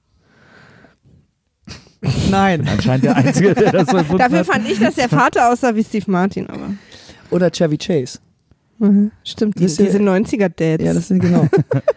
Nein. anscheinend der Einzige, der das so empfunden Dafür hat. fand ich, dass der Vater aussah wie Steve Martin, aber. Oder Chevy Chase. Mhm. Stimmt, die, Das ist ja- diese neunziger-Dads. Ja, das sind genau.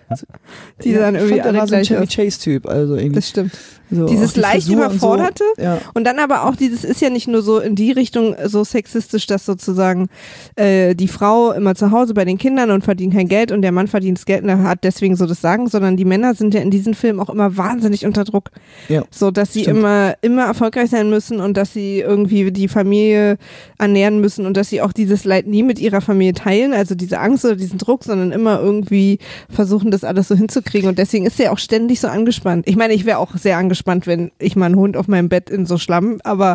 die ja, sahen ich irgendwie fand, der alle war so ein gleich Chevy aus. Chase-Typ. Also irgendwie Das stimmt. so Dieses auch die leicht Frisur und überforderte. So. Ja. Und dann aber auch dieses ist ja nicht nur so in die Richtung so sexistisch, dass sozusagen äh, die Frau immer zu Hause bei den Kindern und verdient kein Geld und der Mann verdient das Geld und er hat deswegen so das Sagen, sondern die Männer sind ja in diesen Filmen auch immer wahnsinnig unter Druck. Ja. So, dass sie Stimmt. immer, immer erfolgreich sein müssen und dass sie irgendwie die Familie ernähren müssen und dass sie auch dieses Leid nie mit ihrer Familie teilen, also diese Angst oder diesen Druck, sondern immer irgendwie versuchen, das alles so hinzukriegen und deswegen ist er auch ständig so angespannt. Ich meine, ich wäre auch sehr angespannt, wenn ich mal einen Hund auf meinem Bett in so Schlamm, aber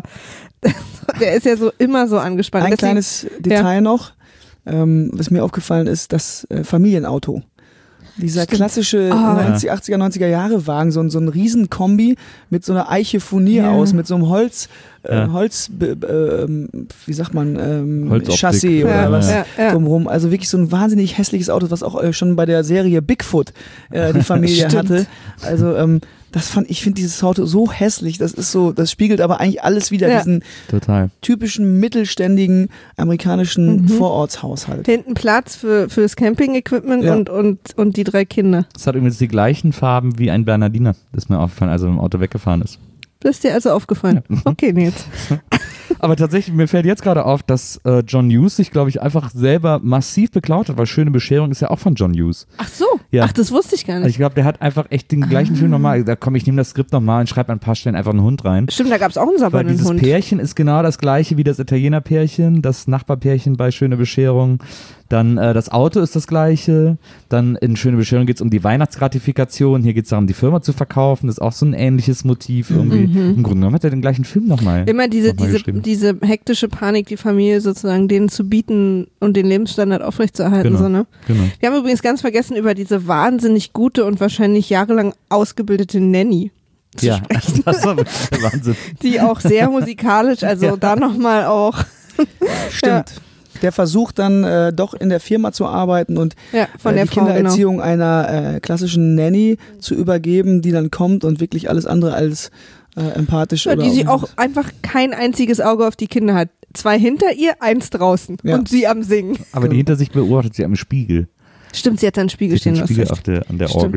der ist ja so immer so angespannt. Ein Deswegen, kleines Detail noch, ähm, was mir aufgefallen ist, das äh, Familienauto. Dieser Stimmt. klassische Ah. neunziger, achtziger, neunziger Jahre Wagen, so, ein- so ein Riesenkombi mit so einer Eiche Furnier Ja. aus, mit so einem Holz, äh, Ja. Holz, b- b- ähm, wie sagt man, ähm, Holzoptik. Chassis oder ja, was ja, ja. drumherum. Also wirklich so ein wahnsinnig hässliches Auto, was auch äh, schon bei der Serie Bigfoot äh, die Familie Stimmt. hatte. Also ähm, das fand ich finde dieses Auto so hässlich. Das ist so, das spiegelt aber eigentlich alles wieder, Ja. diesen Total. typischen mittelständigen amerikanischen Mhm. Vorortshaushalt. hinten Platz für, für das Camping-Equipment Ja. und, und, und die drei Kinder. Es hat übrigens die gleichen Farben wie ein Bernardiner, das ist mir aufgefallen, als er im Auto weggefahren ist. Das ist dir also aufgefallen. Okay, Nils. Aber tatsächlich, mir fällt jetzt gerade auf, dass äh, John Hughes sich, glaube ich, einfach selber massiv beklaut hat, weil Schöne Bescherung ist ja auch von John Hughes. Ach so. Ja. Ach, das wusste ich gar Also nicht. ich glaube, der hat einfach echt den gleichen Film nochmal, da komm, ich nehme das Skript nochmal und schreibe an ein paar Stellen einfach einen Hund rein. Stimmt, da gab es auch einen Weil sabbernden dieses Hund. Pärchen ist genau das gleiche wie das Italiener-Pärchen, das Nachbarpärchen bei Schöne Bescherung. Dann äh, das Auto ist das gleiche. Dann in Schöne Bescherung geht es um die Weihnachtsgratifikation. Hier geht es darum, die Firma zu verkaufen. Das ist auch so ein ähnliches Motiv irgendwie. Mhm. Im Grunde genommen hat er den gleichen Film nochmal. Immer diese, nochmal diese, geschrieben. diese hektische Panik, die Familie sozusagen denen zu bieten und den Lebensstandard aufrechtzuerhalten. Genau. So, ne? Genau. Wir haben übrigens ganz vergessen, über diese wahnsinnig gute und wahrscheinlich jahrelang ausgebildete Nanny zu Ja, sprechen, das war wirklich der Wahnsinn. die auch sehr musikalisch, also Ja. da nochmal auch Stimmt. Der versucht dann äh, doch in der Firma zu arbeiten und ja, von äh, der die Frau, genau. Kindererziehung einer äh, klassischen Nanny zu übergeben, die dann kommt und wirklich alles andere als äh, empathisch Ja, oder die sie auch umsetzt. einfach kein einziges Auge auf die Kinder hat. Zwei hinter ihr, eins draußen Ja. und sie am Singen. Aber die hinter sich beobachtet sie am Spiegel. Stimmt, sie hat da einen Spiegel Sie hat stehen den lassen. Spiegel auf der, an der Stimmt. Orgel.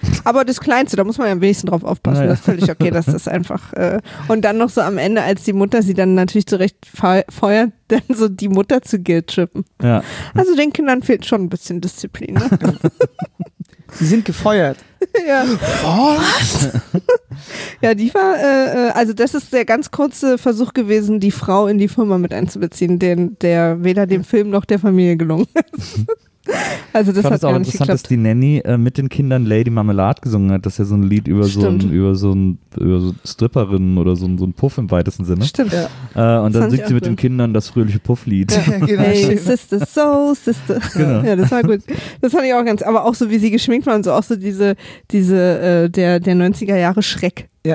Aber das Kleinste, da muss man ja am wenigsten drauf aufpassen. Naja. Das ist völlig okay, dass das einfach. Äh, und dann noch so am Ende, als die Mutter sie dann natürlich zurecht fe- feuert, dann so die Mutter zu guilt-trippen. Ja. Also den Kindern fehlt schon ein bisschen Disziplin. Ne? Sie sind gefeuert. ja. Was? ja, die war, äh, äh, also das ist der ganz kurze Versuch gewesen, die Frau in die Firma mit einzubeziehen, den, der weder dem Film noch der Familie gelungen ist. Also das ich fand hat es auch gar nicht interessant, geklappt. dass die Nanny äh, mit den Kindern Lady Marmelade gesungen hat. Das ist ja so ein Lied über so ein, Stimmt. über so ein, über so Stripperinnen oder so ein, so ein Puff im weitesten Sinne. Stimmt. Ja. Äh, und Das dann fand ich singt auch sie mit gut. den Kindern das fröhliche Pufflied. Ja, genau. Hey, Sister, so, Sister. Genau. Ja, das war gut. Das fand ich auch ganz, aber auch so, wie sie geschminkt war und so, auch so diese, diese, äh, der, der neunziger Jahre Schreck. Ja.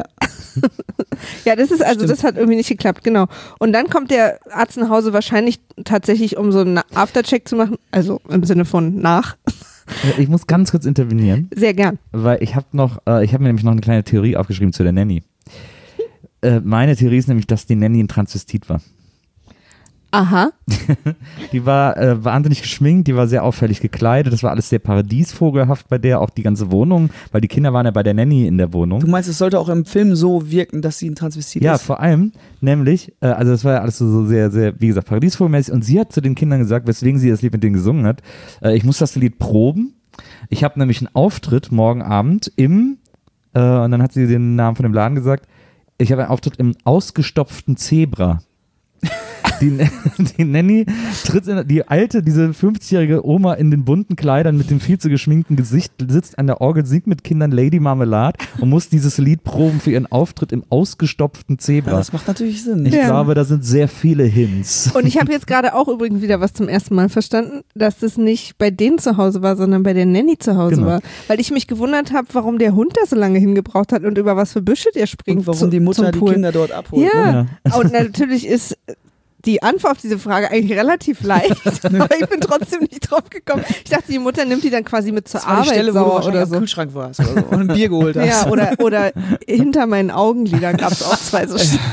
Ja, das ist, also Stimmt. das hat irgendwie nicht geklappt, genau. Und dann kommt der Arzt nach Hause wahrscheinlich tatsächlich, um so einen Aftercheck zu machen, also im Sinne von nach. Ich muss ganz kurz intervenieren, Sehr gern. weil ich habe noch, äh, ich habe mir nämlich noch eine kleine Theorie aufgeschrieben zu der Nanny. Äh, meine Theorie ist nämlich, dass die Nanny ein Transvestit war. Aha. Die war äh, wahnsinnig geschminkt, die war sehr auffällig gekleidet, das war alles sehr paradiesvogelhaft bei der, auch die ganze Wohnung, weil die Kinder waren ja bei der Nanny in der Wohnung. Du meinst, es sollte auch im Film so wirken, dass sie ein Transvestit Ja, ist? vor allem, nämlich, äh, also das war ja alles so, so sehr, sehr, wie gesagt, paradiesvogelmäßig und sie hat zu den Kindern gesagt, weswegen sie das Lied mit denen gesungen hat, äh, ich muss das Lied proben, ich habe nämlich einen Auftritt morgen Abend im, äh, und dann hat sie den Namen von dem Laden gesagt, ich habe einen Auftritt im ausgestopften Zebra. Die, die Nanny tritt in, die alte, diese fünfzigjährige Oma in den bunten Kleidern mit dem viel zu geschminkten Gesicht, sitzt an der Orgel, singt mit Kindern Lady Marmelade und muss dieses Lied proben für ihren Auftritt im ausgestopften Ja, Zebra. das macht natürlich Sinn. Ich Ja. glaube, da sind sehr viele Hints. Und ich habe jetzt gerade auch übrigens wieder was zum ersten Mal verstanden, dass das nicht bei denen zu Hause war, sondern bei der Nanny zu Hause Genau. war. Weil ich mich gewundert habe, warum der Hund da so lange hingebracht hat und über was für Büsche der springt. Und warum zu, die Mutter zum die Pool. Kinder dort abholt. Ja. Ne? Und natürlich ist die Antwort auf diese Frage eigentlich relativ leicht, aber ich bin trotzdem nicht drauf gekommen. Ich dachte, die Mutter nimmt die dann quasi mit zur Das war die Arbeit Stelle, wo du sauer wahrscheinlich oder am so. Kühlschrank warst oder so und ein Bier geholt hast. Ja, oder, oder hinter meinen Augenlidern gab es auch zwei so Stellen.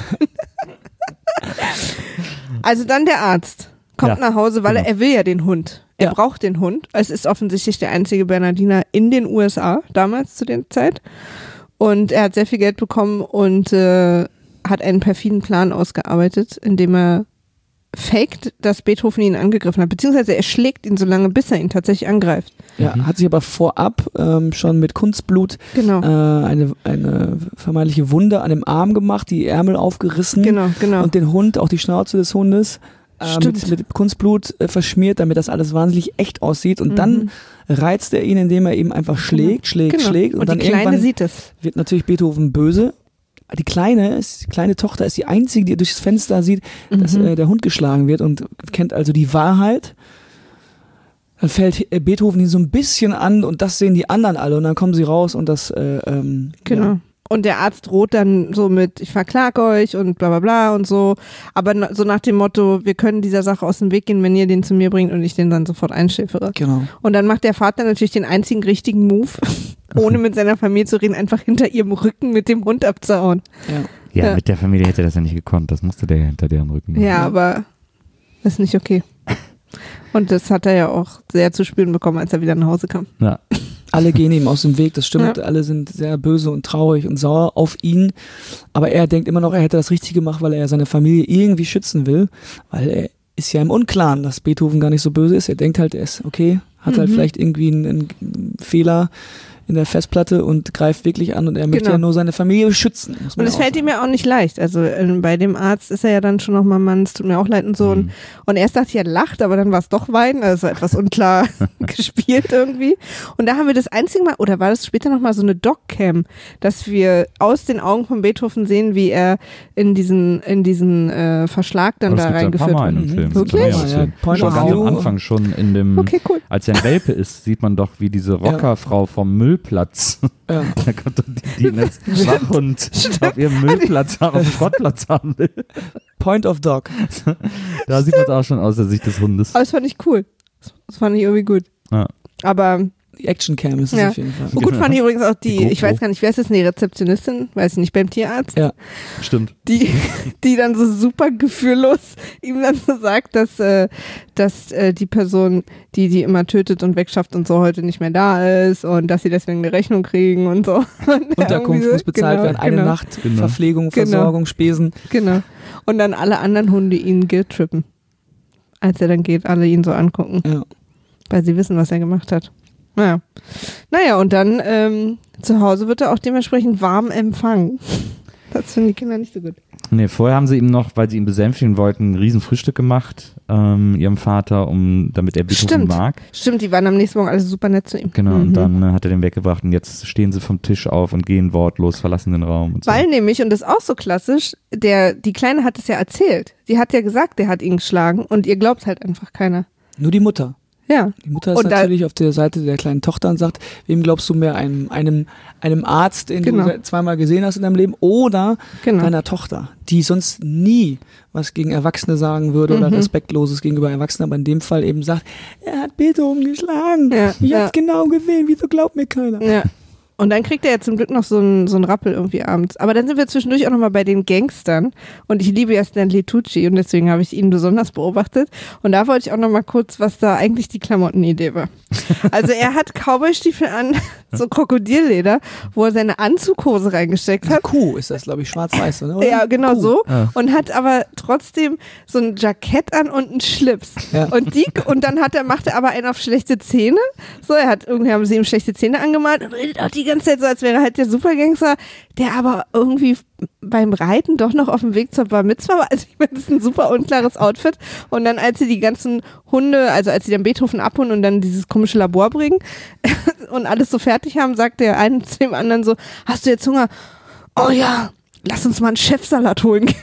Also dann der Arzt kommt Ja, nach Hause, weil genau. er, er will ja den Hund. Er Ja. braucht den Hund. Es ist offensichtlich der einzige Bernardiner in den U S A, damals zu der Zeit. Und er hat sehr viel Geld bekommen und äh, hat einen perfiden Plan ausgearbeitet, indem er faked, dass Beethoven ihn angegriffen hat. Beziehungsweise er schlägt ihn so lange, bis er ihn tatsächlich angreift. Ja, hat sich aber vorab ähm, schon mit Kunstblut Genau. äh, eine, eine vermeintliche Wunde an dem Arm gemacht, die Ärmel aufgerissen Genau, genau. und den Hund, auch die Schnauze des Hundes, äh, Stimmt. mit, mit Kunstblut äh, verschmiert, damit das alles wahnsinnig echt aussieht. Und Mhm. dann reizt er ihn, indem er eben einfach schlägt, schlägt, Genau. schlägt. Und, Und dann die Kleine irgendwann sieht es. wird natürlich Beethoven böse. Die kleine, ist, die kleine Tochter ist die einzige, die durchs Fenster sieht, dass Mhm. äh, der Hund geschlagen wird und kennt also die Wahrheit. Dann fällt äh, Beethoven ihn so ein bisschen an und das sehen die anderen alle und dann kommen sie raus und das äh, ähm, Genau. ja. Und der Arzt droht dann so mit, ich verklag euch und bla bla bla und so. Aber na- so nach dem Motto, wir können dieser Sache aus dem Weg gehen, wenn ihr den zu mir bringt und ich den dann sofort einschläfere. Genau. Und dann macht der Vater natürlich den einzigen richtigen Move, ohne mit seiner Familie zu reden, einfach hinter ihrem Rücken mit dem Hund abzuhauen. Ja. Ja, Ja. mit der Familie hätte er das ja nicht gekonnt. Das musste der ja hinter deren Rücken machen. Ja, aber das ist nicht okay. Und das hat er ja auch sehr zu spüren bekommen, als er wieder nach Hause kam. Ja. Alle gehen ihm aus dem Weg, das stimmt. Ja. Alle sind sehr böse und traurig und sauer auf ihn. Aber er denkt immer noch, er hätte das Richtige gemacht, weil er seine Familie irgendwie schützen will. Weil er ist ja im Unklaren, dass Beethoven gar nicht so böse ist. Er denkt halt, er ist okay, hat halt Mhm. vielleicht irgendwie einen, einen Fehler in der Festplatte und greift wirklich an und er möchte Genau. ja nur seine Familie schützen. muss man Und es ja auch fällt ihm sagen. ja auch nicht leicht. Also ähm, bei dem Arzt ist er ja dann schon nochmal, Mann, es tut mir auch leid und so. Und, Mhm. und erst dachte ich, er lacht, aber dann war es doch Weinen, also etwas unklar gespielt irgendwie. Und da haben wir das einzige Mal, oder war das später nochmal so eine Doc-Cam, dass wir aus den Augen von Beethoven sehen, wie er in diesen, in diesen äh, Verschlag dann Aber das da gibt's ja ein paar reingeführt Mal in wird. dem Mhm. Film. Wirklich? Das kann man ja Ja, erzählen. Point Schon of ganz am View. Anfang schon in dem, Okay, cool. als er ein Welpe ist, sieht man doch, wie diese Rockerfrau vom Müllplatz, Ja. da kommt doch die, die ihn als Wachhund auf ihrem Müllplatz haben, auf dem Schrottplatz haben will. Point of Dog. Da sieht man es auch schon aus der Sicht des Hundes. Aber das fand ich cool. Das fand ich irgendwie gut. Ja. Aber Action-Cam ist es Ja. auf jeden Fall. Und gut fand ich übrigens auch die, Die ich weiß gar nicht, wer ist das, eine Rezeptionistin, weiß ich nicht, beim Tierarzt, Ja. Stimmt. die, die dann so super gefühllos ihm dann so sagt, dass, äh, dass äh, die Person, die die immer tötet und wegschafft und so, heute nicht mehr da ist und dass sie deswegen eine Rechnung kriegen und so. Und Unterkunft irgendwie muss bezahlt genau, werden, eine genau, Nacht, Genau. Verpflegung, Genau. Versorgung, Spesen. Genau. Und dann alle anderen Hunde ihn guilt-trippen. Als er dann geht, alle ihn so angucken, Ja. weil sie wissen, was er gemacht hat. Naja. Naja, und dann ähm, zu Hause wird er auch dementsprechend warm empfangen. Das finden die Kinder nicht so gut. Nee, vorher haben sie ihm noch, weil sie ihn besänftigen wollten, ein Riesenfrühstück gemacht, ähm, ihrem Vater, um, damit er Beethoven Stimmt. mag. Stimmt, die waren am nächsten Morgen alle super nett zu ihm. Genau, Mhm. und dann äh, hat er den weggebracht und jetzt stehen sie vom Tisch auf und gehen wortlos, verlassen den Raum. Und so. Weil nämlich, und das ist auch so klassisch, der, die Kleine hat es ja erzählt. Die hat ja gesagt, der hat ihn geschlagen und ihr glaubt halt einfach keiner. Nur die Mutter. Ja. Die Mutter ist Und da- natürlich auf der Seite der kleinen Tochter und sagt, wem glaubst du mehr, einem, einem, einem Arzt, den Genau. du zweimal gesehen hast in deinem Leben, oder Genau. deiner Tochter, die sonst nie was gegen Erwachsene sagen würde oder Mhm. Respektloses gegenüber Erwachsenen, aber in dem Fall eben sagt, er hat Beethoven geschlagen. Ja, Ich ja. hab's genau gesehen, wieso glaubt mir keiner? Ja. Und dann kriegt er ja zum Glück noch so einen so einen Rappel irgendwie abends. Aber dann sind wir zwischendurch auch nochmal bei den Gangstern. Und ich liebe ja Stanley Tucci und deswegen habe ich ihn besonders beobachtet. Und da wollte ich auch nochmal kurz, was da eigentlich die Klamottenidee war. Also er hat Cowboystiefel an, so Krokodilleder, wo er seine Anzughose reingesteckt hat. Kuh ist das, glaube ich, schwarz-weiß, oder? Ja, genau Kuh. so. Ja. Und hat aber trotzdem so ein Jackett an und einen Schlips. Ja. Und die, und dann hat er, macht er aber einen auf schlechte Zähne. So, er hat, irgendwie haben sie ihm schlechte Zähne angemalt und redet auch die ganze Zeit so, als wäre er halt der Supergangster, der aber irgendwie beim Reiten doch noch auf dem Weg zur Bar Mitzvah war. Also ich meine, das ist ein super unklares Outfit. Und dann, als sie die ganzen Hunde, also als sie dann Beethoven abholen und dann dieses komische Labor bringen und alles so fertig haben, sagt der eine zu dem anderen so, hast du jetzt Hunger? Oh ja, lass uns mal einen Chefsalat holen gehen.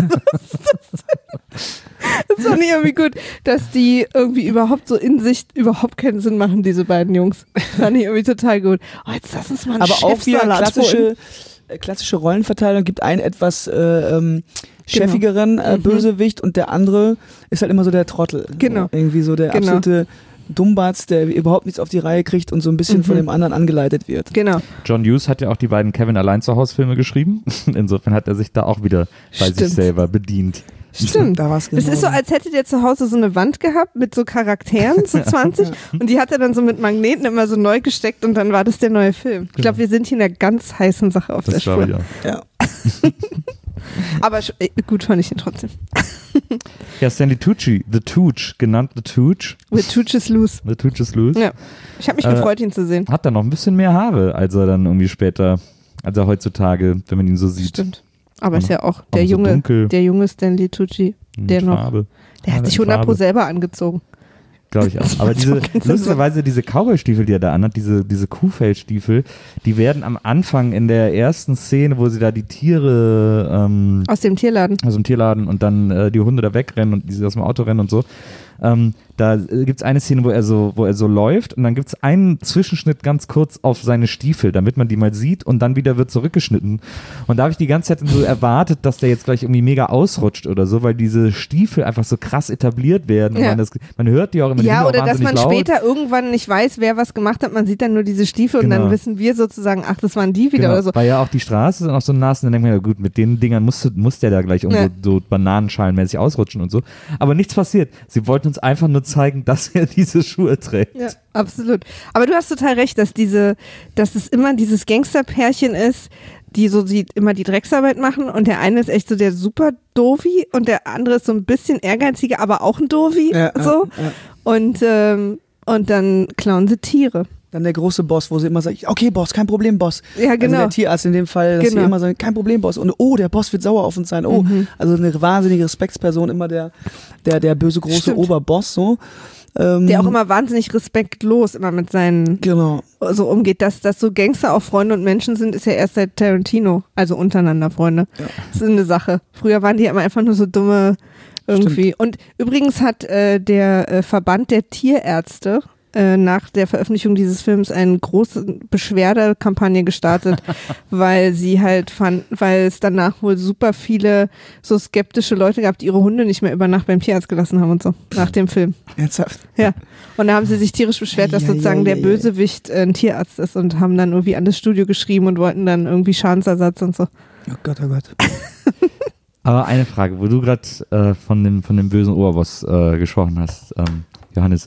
Das fand ich irgendwie gut, dass die irgendwie überhaupt so in sich überhaupt keinen Sinn machen, diese beiden Jungs. Fand ich irgendwie total gut. Oh, jetzt lass uns mal einen Aber auch wieder Chefsalat holen. klassische, äh, klassische Rollenverteilung, gibt einen etwas äh, ähm, chefigeren äh, Mhm. Bösewicht und der andere ist halt immer so der Trottel. Genau. So, irgendwie so der Genau. absolute Dummbatz, der überhaupt nichts auf die Reihe kriegt und so ein bisschen Mhm. von dem anderen angeleitet wird. Genau. John Hughes hat ja auch die beiden Kevin allein zu Hause Filme geschrieben. Insofern hat er sich da auch wieder bei sich Stimmt. selber bedient. Stimmt. Da war's Das genau ist so, als hätte der zu Hause so eine Wand gehabt mit so Charakteren, so zwanzig, und die hat er dann so mit Magneten immer so neu gesteckt und dann war das der neue Film. Ich glaube, wir sind hier in einer ganz heißen Sache auf der Das war Spur. wieder. Ja. Aber sch- äh, gut fand ich ihn trotzdem. Ja, Stanley Tucci, The Tooch, genannt The Tooch. With Tuchis Loose. The Tooch is loose. Ja. Ich habe mich Äh, gefreut, ihn zu sehen. Hat dann noch ein bisschen mehr Haare, als er dann irgendwie später, als er heutzutage, wenn man ihn so sieht. Stimmt. Aber Auch ist ja auch auch der so junge, dunkel. der junge Stanley Tucci, Mit der noch, Farbe. der hat Farbe sich in hundert Pro Farbe. selber angezogen. Glaube ich auch. Das Aber macht diese, doch keinen Sinn. lustigerweise diese Cowboy-Stiefel, die er da anhat, diese, diese Kuhfellstiefel, die werden am Anfang in der ersten Szene, wo sie da die Tiere ähm, Aus dem Tierladen. aus dem Tierladen und dann äh, die Hunde da wegrennen und die aus dem Auto rennen und so. Ähm, da äh, gibt es eine Szene, wo er so, wo er so läuft und dann gibt es einen Zwischenschnitt ganz kurz auf seine Stiefel, damit man die mal sieht und dann wieder wird zurückgeschnitten. Und da habe ich die ganze Zeit so erwartet, dass der jetzt gleich irgendwie mega ausrutscht oder so, weil diese Stiefel einfach so krass etabliert werden. Und Ja. man, das, man hört die auch immer, die sind Ja, auch oder dass wahnsinnig man laut. später irgendwann nicht weiß, wer was gemacht hat. Man sieht dann nur diese Stiefel und Genau. dann wissen wir sozusagen, ach, das waren die wieder Genau, oder so. weil ja auch die Straße ist auch so nass und dann denkt man, ja gut, mit den Dingern muss, muss der da gleich irgendwo Ja. so bananenschalenmäßig ausrutschen und so. Aber nichts passiert. Sie wollten uns einfach nur zeigen, dass er diese Schuhe trägt. Ja, absolut. Aber du hast total recht, dass diese, dass es immer dieses Gangsterpärchen ist, die so die, immer die Drecksarbeit machen und der eine ist echt so der super Dovi und der andere ist so ein bisschen ehrgeiziger, aber auch ein Dovi, Ja, so. ja, ja. Und, ähm, und dann klauen sie Tiere. Dann der große Boss, wo sie immer sagt, okay Boss, kein Problem Boss. Ja, genau. Also der Tierarzt in dem Fall, dass Genau. sie immer sagen, kein Problem Boss. Und oh, der Boss wird sauer auf uns sein. Oh, Mhm. also eine wahnsinnige Respektsperson, immer der, der, der böse große Stimmt. Oberboss so. Ähm, Der auch immer wahnsinnig respektlos immer mit seinen Genau. so umgeht, dass, dass so Gangster auch Freunde und Menschen sind, ist ja erst seit Tarantino, also untereinander Freunde. Ja. Das ist eine Sache. Früher waren die ja immer einfach nur so dumme irgendwie. Und übrigens hat äh, der äh, Verband der Tierärzte äh, nach der Veröffentlichung dieses Films eine große Beschwerdekampagne gestartet, weil sie halt fand, weil es danach wohl super viele so skeptische Leute gab, die ihre Hunde nicht mehr über Nacht beim Tierarzt gelassen haben und so, nach dem Film. Ernsthaft? Ja. Und da haben sie sich tierisch beschwert, dass Ja, sozusagen ja, ja, der Bösewicht äh, ein Tierarzt ist und haben dann irgendwie an das Studio geschrieben und wollten dann irgendwie Schadensersatz und so. Oh Gott, oh Gott. Aber eine Frage, wo du gerade äh, von, dem, von dem bösen Oberboss äh, gesprochen hast, ähm, Johannes.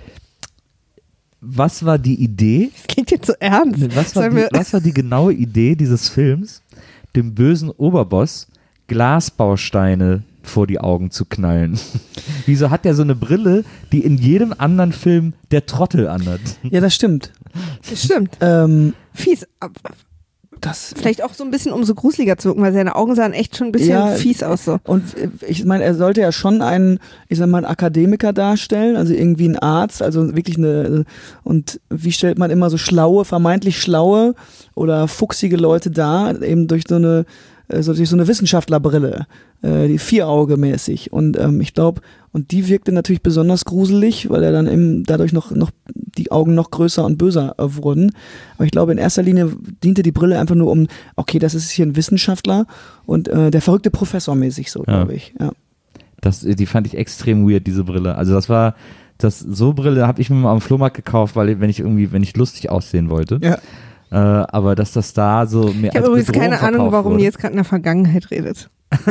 Was war die Idee? Das klingt jetzt so ernst. Was war, Sollen die, wir- was war die genaue Idee dieses Films, dem bösen Oberboss Glasbausteine vor die Augen zu knallen? Wieso hat der so eine Brille, die in jedem anderen Film der Trottel anhat? Ja, das stimmt. Das stimmt. Ähm, Fies. Ab- das Vielleicht auch so ein bisschen, um so gruseliger zu wirken, weil seine Augen sahen echt schon ein bisschen Ja, fies aus so. Und äh, ich meine, er sollte ja schon einen, ich sag mal, einen Akademiker darstellen, also irgendwie einen Arzt, also wirklich eine, und wie stellt man immer so schlaue, vermeintlich schlaue oder fuchsige Leute dar, eben durch so eine, äh, so, durch so eine Wissenschaftlerbrille, äh, die Vierauge-mäßig. Und ähm, ich glaube, und die wirkte natürlich besonders gruselig, weil er dann eben dadurch noch, noch die Augen noch größer und böser äh, wurden. Aber ich glaube, in erster Linie diente die Brille einfach nur um, okay, das ist hier ein Wissenschaftler und äh, der verrückte Professor mäßig so, Ja. glaube ich. Ja. Das, die fand ich extrem weird, diese Brille. Also das war, das so Brille habe ich mir mal am Flohmarkt gekauft, weil wenn ich irgendwie, wenn ich lustig aussehen wollte. Ja. Äh, aber dass das da so mehr Ich habe übrigens keine Ahnung, warum ihr jetzt gerade in der Vergangenheit redet.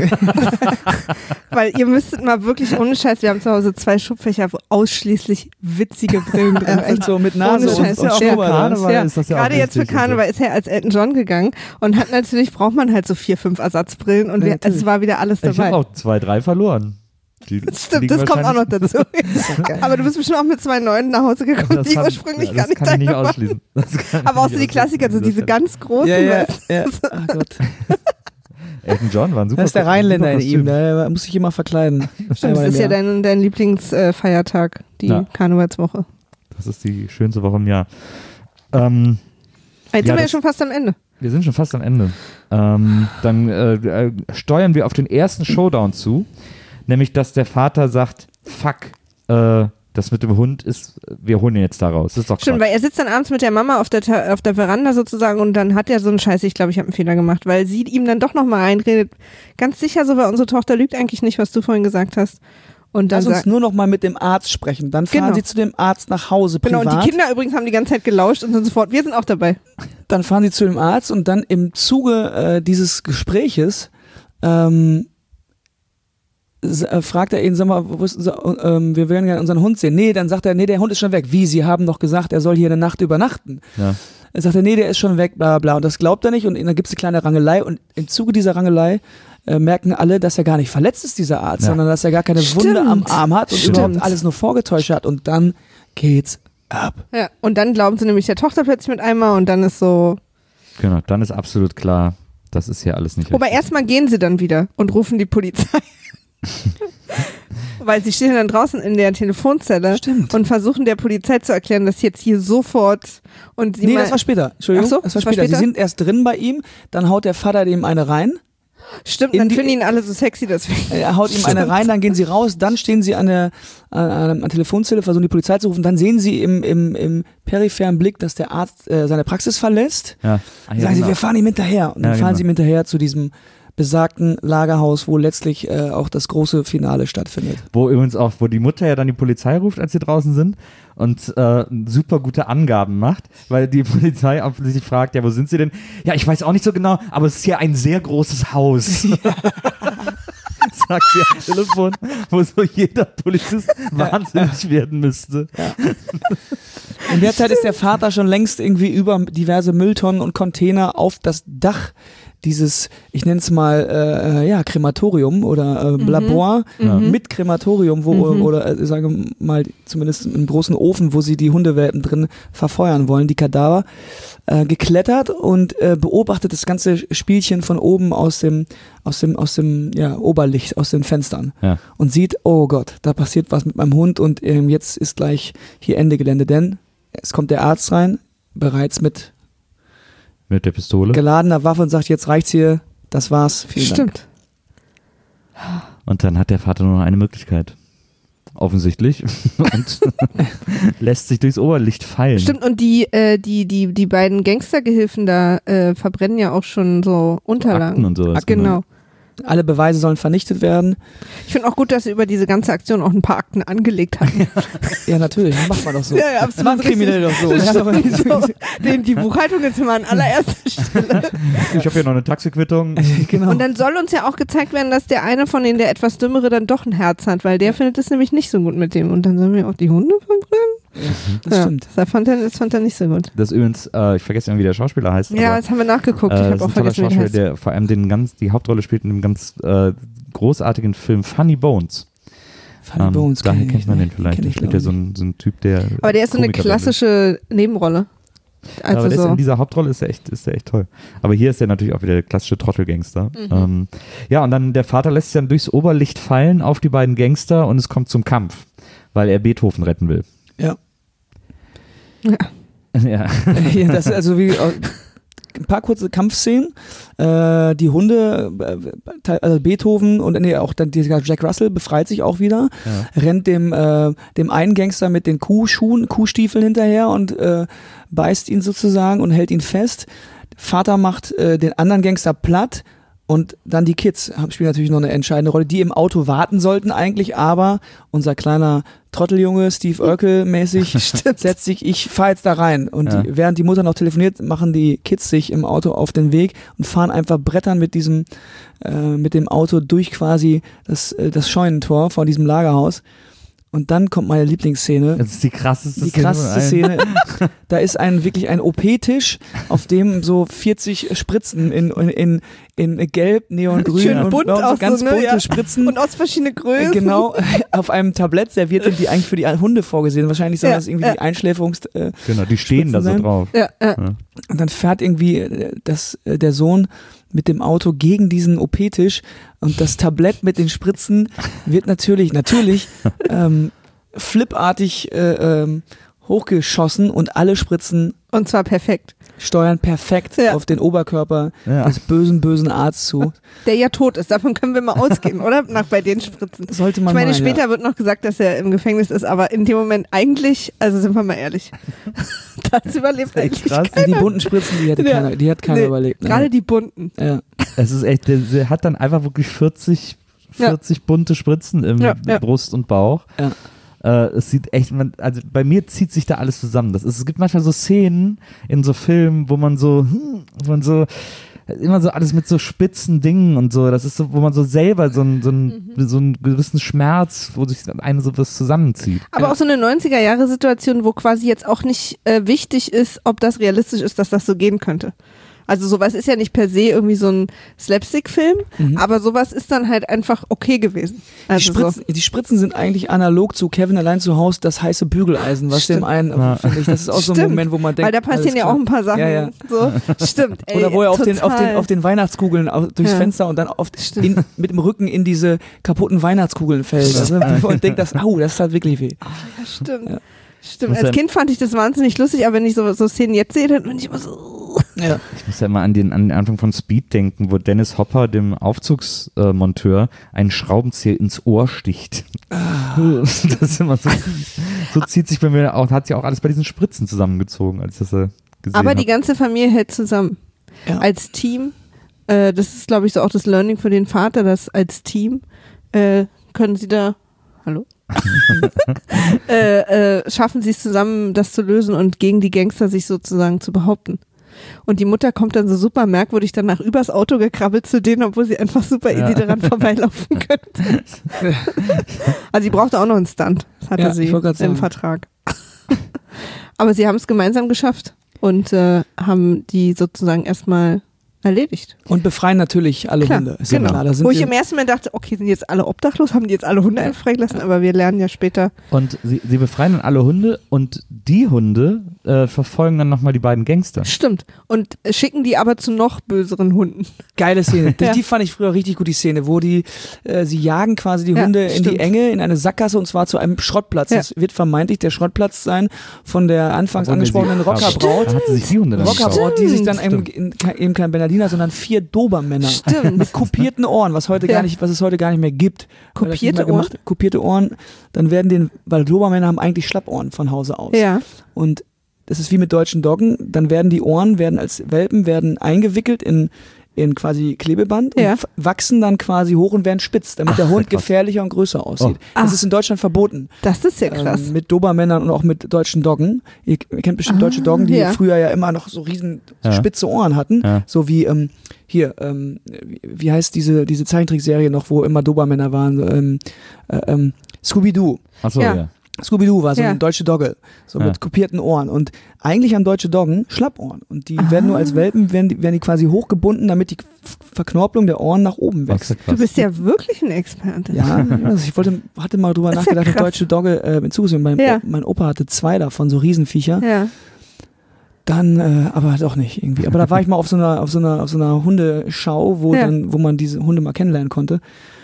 Weil ihr müsstet mal wirklich ohne Scheiß, wir haben zu Hause zwei Schubfächer, wo ausschließlich witzige Brillen drin Echt sind. so mit Nase Ohne und, Scheiß, und ja, auch Schnurrbart. ja. Karneval Ja, ist das ja auch gerade jetzt für witzig und so. Karneval ist er als Elton John gegangen und hat natürlich, braucht man halt so vier, fünf Ersatzbrillen und Ja, wir, natürlich. es war wieder alles Ich habe dabei. auch zwei, drei verloren. Die Stimmt, liegen das kommt auch noch wahrscheinlich- dazu. Aber du bist bestimmt auch mit zwei neuen nach Hause gekommen, Das die kann- ursprünglich ja, gar das nicht kann ich nicht deine waren. ausschließen. Das kann Aber ich auch so die nicht Klassiker, so ausschließen. diese Das ganz großen. Ja, ja, weißt ja. Ach Gott. kann- Elton John war ein super Das ist der Rheinländer in super ihm, Kostüm. der muss sich immer verkleiden. du. Stimmt, Einmal das im ist ja Jahr. dein, dein Lieblingsfeiertag, die Ja. Karnevalswoche. Das ist die schönste Woche im Jahr. Ähm, Jetzt Ja, sind wir ja das- schon fast am Ende. wir sind schon fast am Ende. Ähm, dann äh, äh, steuern wir auf den ersten Showdown zu, nämlich dass der Vater sagt, fuck, äh, das mit dem Hund ist, wir holen ihn jetzt da raus. Das ist doch Stimmt, Quatsch. weil er sitzt dann abends mit der Mama auf der, Ta- auf der Veranda sozusagen und dann hat er so einen Scheiß, ich glaube, ich habe einen Fehler gemacht, weil sie ihm dann doch nochmal einredet, ganz sicher so, weil unsere Tochter lügt eigentlich nicht, was du vorhin gesagt hast. Und dann Lass uns sagt, nur noch mal mit dem Arzt sprechen. Dann fahren Genau. sie zu dem Arzt nach Hause genau, privat. und die Kinder übrigens haben die ganze Zeit gelauscht und sind sofort, wir sind auch dabei. Dann fahren sie zu dem Arzt und dann im Zuge äh, dieses Gespräches ähm, s- äh, fragt er ihn, sag mal, wo ist unser, ähm, wir würden gerne unseren Hund sehen. Nee, dann sagt er, nee, der Hund ist schon weg. Wie, Sie haben doch gesagt, er soll hier eine Nacht übernachten. Ja. Dann sagt er, nee, der ist schon weg, bla bla. Und das glaubt er nicht und dann gibt es eine kleine Rangelei und im Zuge dieser Rangelei äh, merken alle, dass er gar nicht verletzt ist, dieser Arzt, Ja. sondern dass er gar keine Stimmt. Wunde am Arm hat und Stimmt. überhaupt alles nur vorgetäuscht hat und dann geht's ab. Ja, und dann glauben sie nämlich der Tochter plötzlich mit einmal und dann ist so, Genau, dann ist absolut klar, das ist hier alles nicht wobei richtig. erstmal gehen sie dann wieder und rufen die Polizei. Weil sie stehen dann draußen in der Telefonzelle Stimmt. und versuchen der Polizei zu erklären, dass jetzt hier sofort und sie Nee, mal- das war später. Entschuldigung, Ach so, das war das war später. später? Sie sind erst drin bei ihm, dann haut der Vater dem eine rein. Stimmt, in dann die- finden ihn alle so sexy, deswegen. Er haut ihm eine rein, dann gehen sie raus, dann stehen sie an der, an, an der Telefonzelle, versuchen die Polizei zu rufen, dann sehen sie im, im, im peripheren Blick, dass der Arzt äh, seine Praxis verlässt. Ja. Ah, ja, Sagen sie, genau. wir fahren ihm hinterher. Und dann Ja, fahren genau. sie ihm hinterher zu diesem besagten Lagerhaus, wo letztlich äh, auch das große Finale stattfindet. Wo übrigens auch, wo die Mutter ja dann die Polizei ruft, als sie draußen sind und äh, super gute Angaben macht, weil die Polizei offensichtlich fragt, ja, wo sind sie denn? Ja, ich weiß auch nicht so genau, aber es ist hier ein sehr großes Haus. Sagt sie am Telefon, wo so jeder Polizist wahnsinnig werden müsste. In der Zeit ist der Vater schon längst irgendwie über diverse Mülltonnen und Container auf das Dach dieses, ich nenne es mal, äh, ja, Krematorium oder äh, Labor Ja. mit Krematorium, wo, oder äh, sagen wir mal, zumindest im großen Ofen, wo sie die Hundewelpen drin verfeuern wollen, die Kadaver, äh, geklettert und äh, beobachtet das ganze Spielchen von oben aus dem, aus dem, aus dem, ja, Oberlicht, aus den Fenstern. Ja. Und sieht, oh Gott, da passiert was mit meinem Hund und ähm, jetzt ist gleich hier Ende Gelände, denn es kommt der Arzt rein, bereits mit Mit der Pistole. geladener Waffe und sagt, jetzt reicht's hier, das war's, vielen Dank. Stimmt. Und dann hat der Vater nur noch eine Möglichkeit. offensichtlich und lässt sich durchs Oberlicht fallen. Stimmt, und die, äh, die, die, die beiden Gangstergehilfen da äh, verbrennen ja auch schon so Unterlagen. Akten und sowas. Ach, genau. Alle Beweise sollen vernichtet werden. Ich finde auch gut, dass sie über diese ganze Aktion auch ein paar Akten angelegt haben. Ja, natürlich, das macht man doch so. Ja, ja, absolut. Das machen Kriminelle doch so. Ja, aber nicht so. Den, die Buchhaltung ist immer an allererster Stelle. Ich habe hier noch eine Taxiquittung. Genau. Und dann soll uns ja auch gezeigt werden, dass der eine von denen, der etwas dümmere, dann doch ein Herz hat, weil der findet es nämlich nicht so gut mit dem. Und dann sollen wir auch die Hunde verbrennen? Ja, das ja, stimmt. Das fand, er, das fand er nicht so gut. Das übrigens, äh, ich vergesse immer, wie der Schauspieler heißt. Ja, aber, das haben wir nachgeguckt. Äh, ich habe ist auch ein toller vergessen, wie der Schauspieler, heißt. der vor allem den ganz, die Hauptrolle spielt in dem ganz äh, großartigen Film Funny Bones. Funny Ähm, Bones, daher kenn kennt ich man den nicht. vielleicht. Kenn Der ich, spielt ja glaub so ein, so ein Typ, der. Aber der ist so eine Komiker wird. klassische Nebenrolle. Also aber der ist so. in dieser Hauptrolle ist er echt, ist der echt toll. Aber hier ist er natürlich auch wieder der klassische Trottelgangster. Mhm. Ähm, ja, und dann der Vater lässt sich dann durchs Oberlicht fallen auf die beiden Gangster und es kommt zum Kampf, weil er Beethoven retten will. Ja. Ja. Ja. Ja, das ist also wie äh, ein paar kurze Kampfszenen. Äh, die Hunde, äh, also Beethoven und nee, auch dann dieser Jack Russell befreit sich auch wieder, Ja. rennt dem, äh, dem einen Gangster mit den Kuhschuhen, Kuhstiefeln hinterher und äh, beißt ihn sozusagen und hält ihn fest. Vater macht äh, den anderen Gangster platt. Und dann die Kids spielen natürlich noch eine entscheidende Rolle, die im Auto warten sollten eigentlich, aber unser kleiner Trotteljunge, Steve Urkel-mäßig, setzt sich, ich fahr jetzt da rein. Und Ja. die, während die Mutter noch telefoniert, machen die Kids sich im Auto auf den Weg und fahren einfach brettern mit diesem, äh, mit dem Auto durch quasi das, äh, das Scheunentor vor diesem Lagerhaus. Und dann kommt meine Lieblingsszene. Das ist die krasseste Die Szene. krasseste Szene. Da ist ein wirklich ein O P-Tisch, auf dem so vierzig Spritzen in, in, in, in Gelb, Neongrün Schön und bunt blau, so auch ganz so, ne? bunte Ja. Spritzen. Und aus verschiedenen Größen. Genau, auf einem Tablett serviert sind, die eigentlich für die Hunde vorgesehen. Wahrscheinlich sollen Ja, das irgendwie ja. die Einschläferungs... Äh, Genau, die stehen da so sein. drauf. Ja, ja. und dann fährt irgendwie äh, das, äh, der Sohn mit dem Auto gegen diesen O P-Tisch und das Tablett mit den Spritzen wird natürlich, natürlich ähm, flipartig äh, ähm, hochgeschossen und alle Spritzen Und zwar perfekt. steuern perfekt Ja. auf den Oberkörper Ja. des bösen, bösen Arztes zu. Der ja tot ist. Davon können wir mal ausgehen, oder? Nach bei den Spritzen. Sollte man Ich meine, meinen, später ja. wird noch gesagt, dass er im Gefängnis ist, aber in dem Moment eigentlich, also sind wir mal ehrlich, das überlebt echt eigentlich krass. keiner. Die bunten Spritzen, die, hätte Ja. keiner, die hat keiner Nee, überlebt. Ne? Gerade die bunten. Ja. Es ist echt, der, der hat dann einfach wirklich vierzig, vierzig bunte Spritzen im Ja, ja. Brust und Bauch. Ja. Äh, es sieht echt, man, also bei mir zieht sich da alles zusammen. Das ist, es gibt manchmal so Szenen in so Filmen, wo man so, hm, wo man so immer so alles mit so spitzen Dingen und so, das ist so, wo man so selber so, ein, so, ein, Mhm. so einen gewissen Schmerz, wo sich eine so was zusammenzieht. Aber Ja. auch so eine neunziger-Jahre-Situation, wo quasi jetzt auch nicht äh, wichtig ist, ob das realistisch ist, dass das so gehen könnte. Also sowas ist ja nicht per se irgendwie so ein Slapstick-Film, Mhm. aber sowas ist dann halt einfach okay gewesen. Die, Also so. Spritzen, die Spritzen sind eigentlich analog zu Kevin allein zu Hause, das heiße Bügeleisen, was Stimmt. dem einen, Ja. finde ich, das ist auch so ein Stimmt. Moment, wo man denkt, Weil da passieren alles ja klar. auch ein paar Sachen. Ja, ja. So. Stimmt. Ey, Oder wo er auf den, auf, den, total. auf den Weihnachtskugeln au- durchs Ja. Fenster und dann auf, Stimmt. in, mit dem Rücken in diese kaputten Weihnachtskugeln fällt. Also, und denkt, das, au, das hat wirklich weh. Ja, stimmt. Ja. Stimmt. Muss Als ja- Kind fand ich das wahnsinnig lustig, aber wenn ich so, so Szenen jetzt sehe, dann bin ich immer so. Ja. Ich muss ja immer an den, an den Anfang von Speed denken, wo Dennis Hopper dem Aufzugsmonteur einen Schraubenzieher ins Ohr sticht. Das ist immer so, so zieht sich bei mir auch, hat sich auch alles bei diesen Spritzen zusammengezogen, als ich das äh, gesehen Aber die habe. ganze Familie hält zusammen. Ja. Als Team. Äh, das ist, glaube ich, so auch das Learning für den Vater, dass als Team äh, können sie da. Hallo? äh, äh, schaffen sie es zusammen, das zu lösen und gegen die Gangster sich sozusagen zu behaupten. Und die Mutter kommt dann so super merkwürdig danach übers Auto gekrabbelt zu denen, obwohl sie einfach super Ja. easy daran vorbeilaufen könnte. Also sie brauchte auch noch einen Stunt, das hatte Ja, sie ich wollte grad im sagen. Vertrag. Aber sie haben es gemeinsam geschafft und äh, haben die sozusagen erstmal erledigt. Und befreien natürlich alle Klar, Hunde. Ist ja genau. klar, da sind Wo ich wir- im ersten Moment dachte, okay, sind jetzt alle obdachlos, haben die jetzt alle Hunde einfach freigelassen, aber wir lernen ja später. Und sie, sie befreien dann alle Hunde und die Hunde äh, verfolgen dann nochmal die beiden Gangster. Stimmt. Und äh, schicken die aber zu noch böseren Hunden. Geile Szene. Die, Ja. die fand ich früher richtig gut, die Szene, wo die, äh, sie jagen quasi die Ja, Hunde in die stimmt. Enge, in eine Sackgasse und zwar zu einem Schrottplatz. Ja. Das wird vermeintlich der Schrottplatz sein von der anfangs Obwohl, nee, angesprochenen sie- Rockerbraut. Da hat sie sich die Hunde dann Rockerbraut, gekauft. die sich dann Stimmt. eben, in, eben kein Bernardiner Bernhardiner, sondern vier Dobermänner. Stimmt. Mit kopierten Ohren, was heute Ja. gar nicht, was es heute gar nicht mehr gibt. Weil das nicht Kopierte mehr gemacht- Kopierte Ohren, dann werden den, weil Dobermänner haben eigentlich Schlappohren von Hause aus. Ja. Und das ist wie mit deutschen Doggen, dann werden die Ohren, werden als Welpen, werden eingewickelt in, in quasi Klebeband Ja. und f- wachsen dann quasi hoch und werden spitz, damit Ach, der Hund krass. gefährlicher und größer aussieht. Oh. Das Ach. ist in Deutschland verboten. Das ist ja krass. Ähm, mit Dobermännern und auch mit deutschen Doggen. Ihr, ihr kennt bestimmt Ah, deutsche Doggen, die ja. früher ja immer noch so riesen Ja. spitze Ohren hatten. Ja. So wie ähm, hier, ähm, wie, wie heißt diese, diese Zeichentrickserie noch, wo immer Dobermänner waren? Ähm, äh, ähm, Scooby-Doo. Achso, Ja. ja. Scooby-Doo war so Ja. eine deutsche Dogge, so Ja. mit kopierten Ohren. Und eigentlich haben deutsche Doggen Schlappohren. Und die werden nur als Welpen, werden die, werden die quasi hochgebunden, damit die F- Verknorpelung der Ohren nach oben Das ist ja wächst. krass. Du bist ja wirklich ein Experte. Ja, also ich wollte, hatte mal drüber Das ist ja nachgedacht, eine krass. deutsche Dogge äh, mit zugesehen. Mein, Ja. O- mein Opa hatte zwei davon, so Riesenviecher. Ja. Dann, äh, aber doch nicht irgendwie. Aber da war ich mal auf so einer, auf so einer, auf so einer Hundeschau, wo Ja. dann, wo man diese Hunde mal kennenlernen konnte.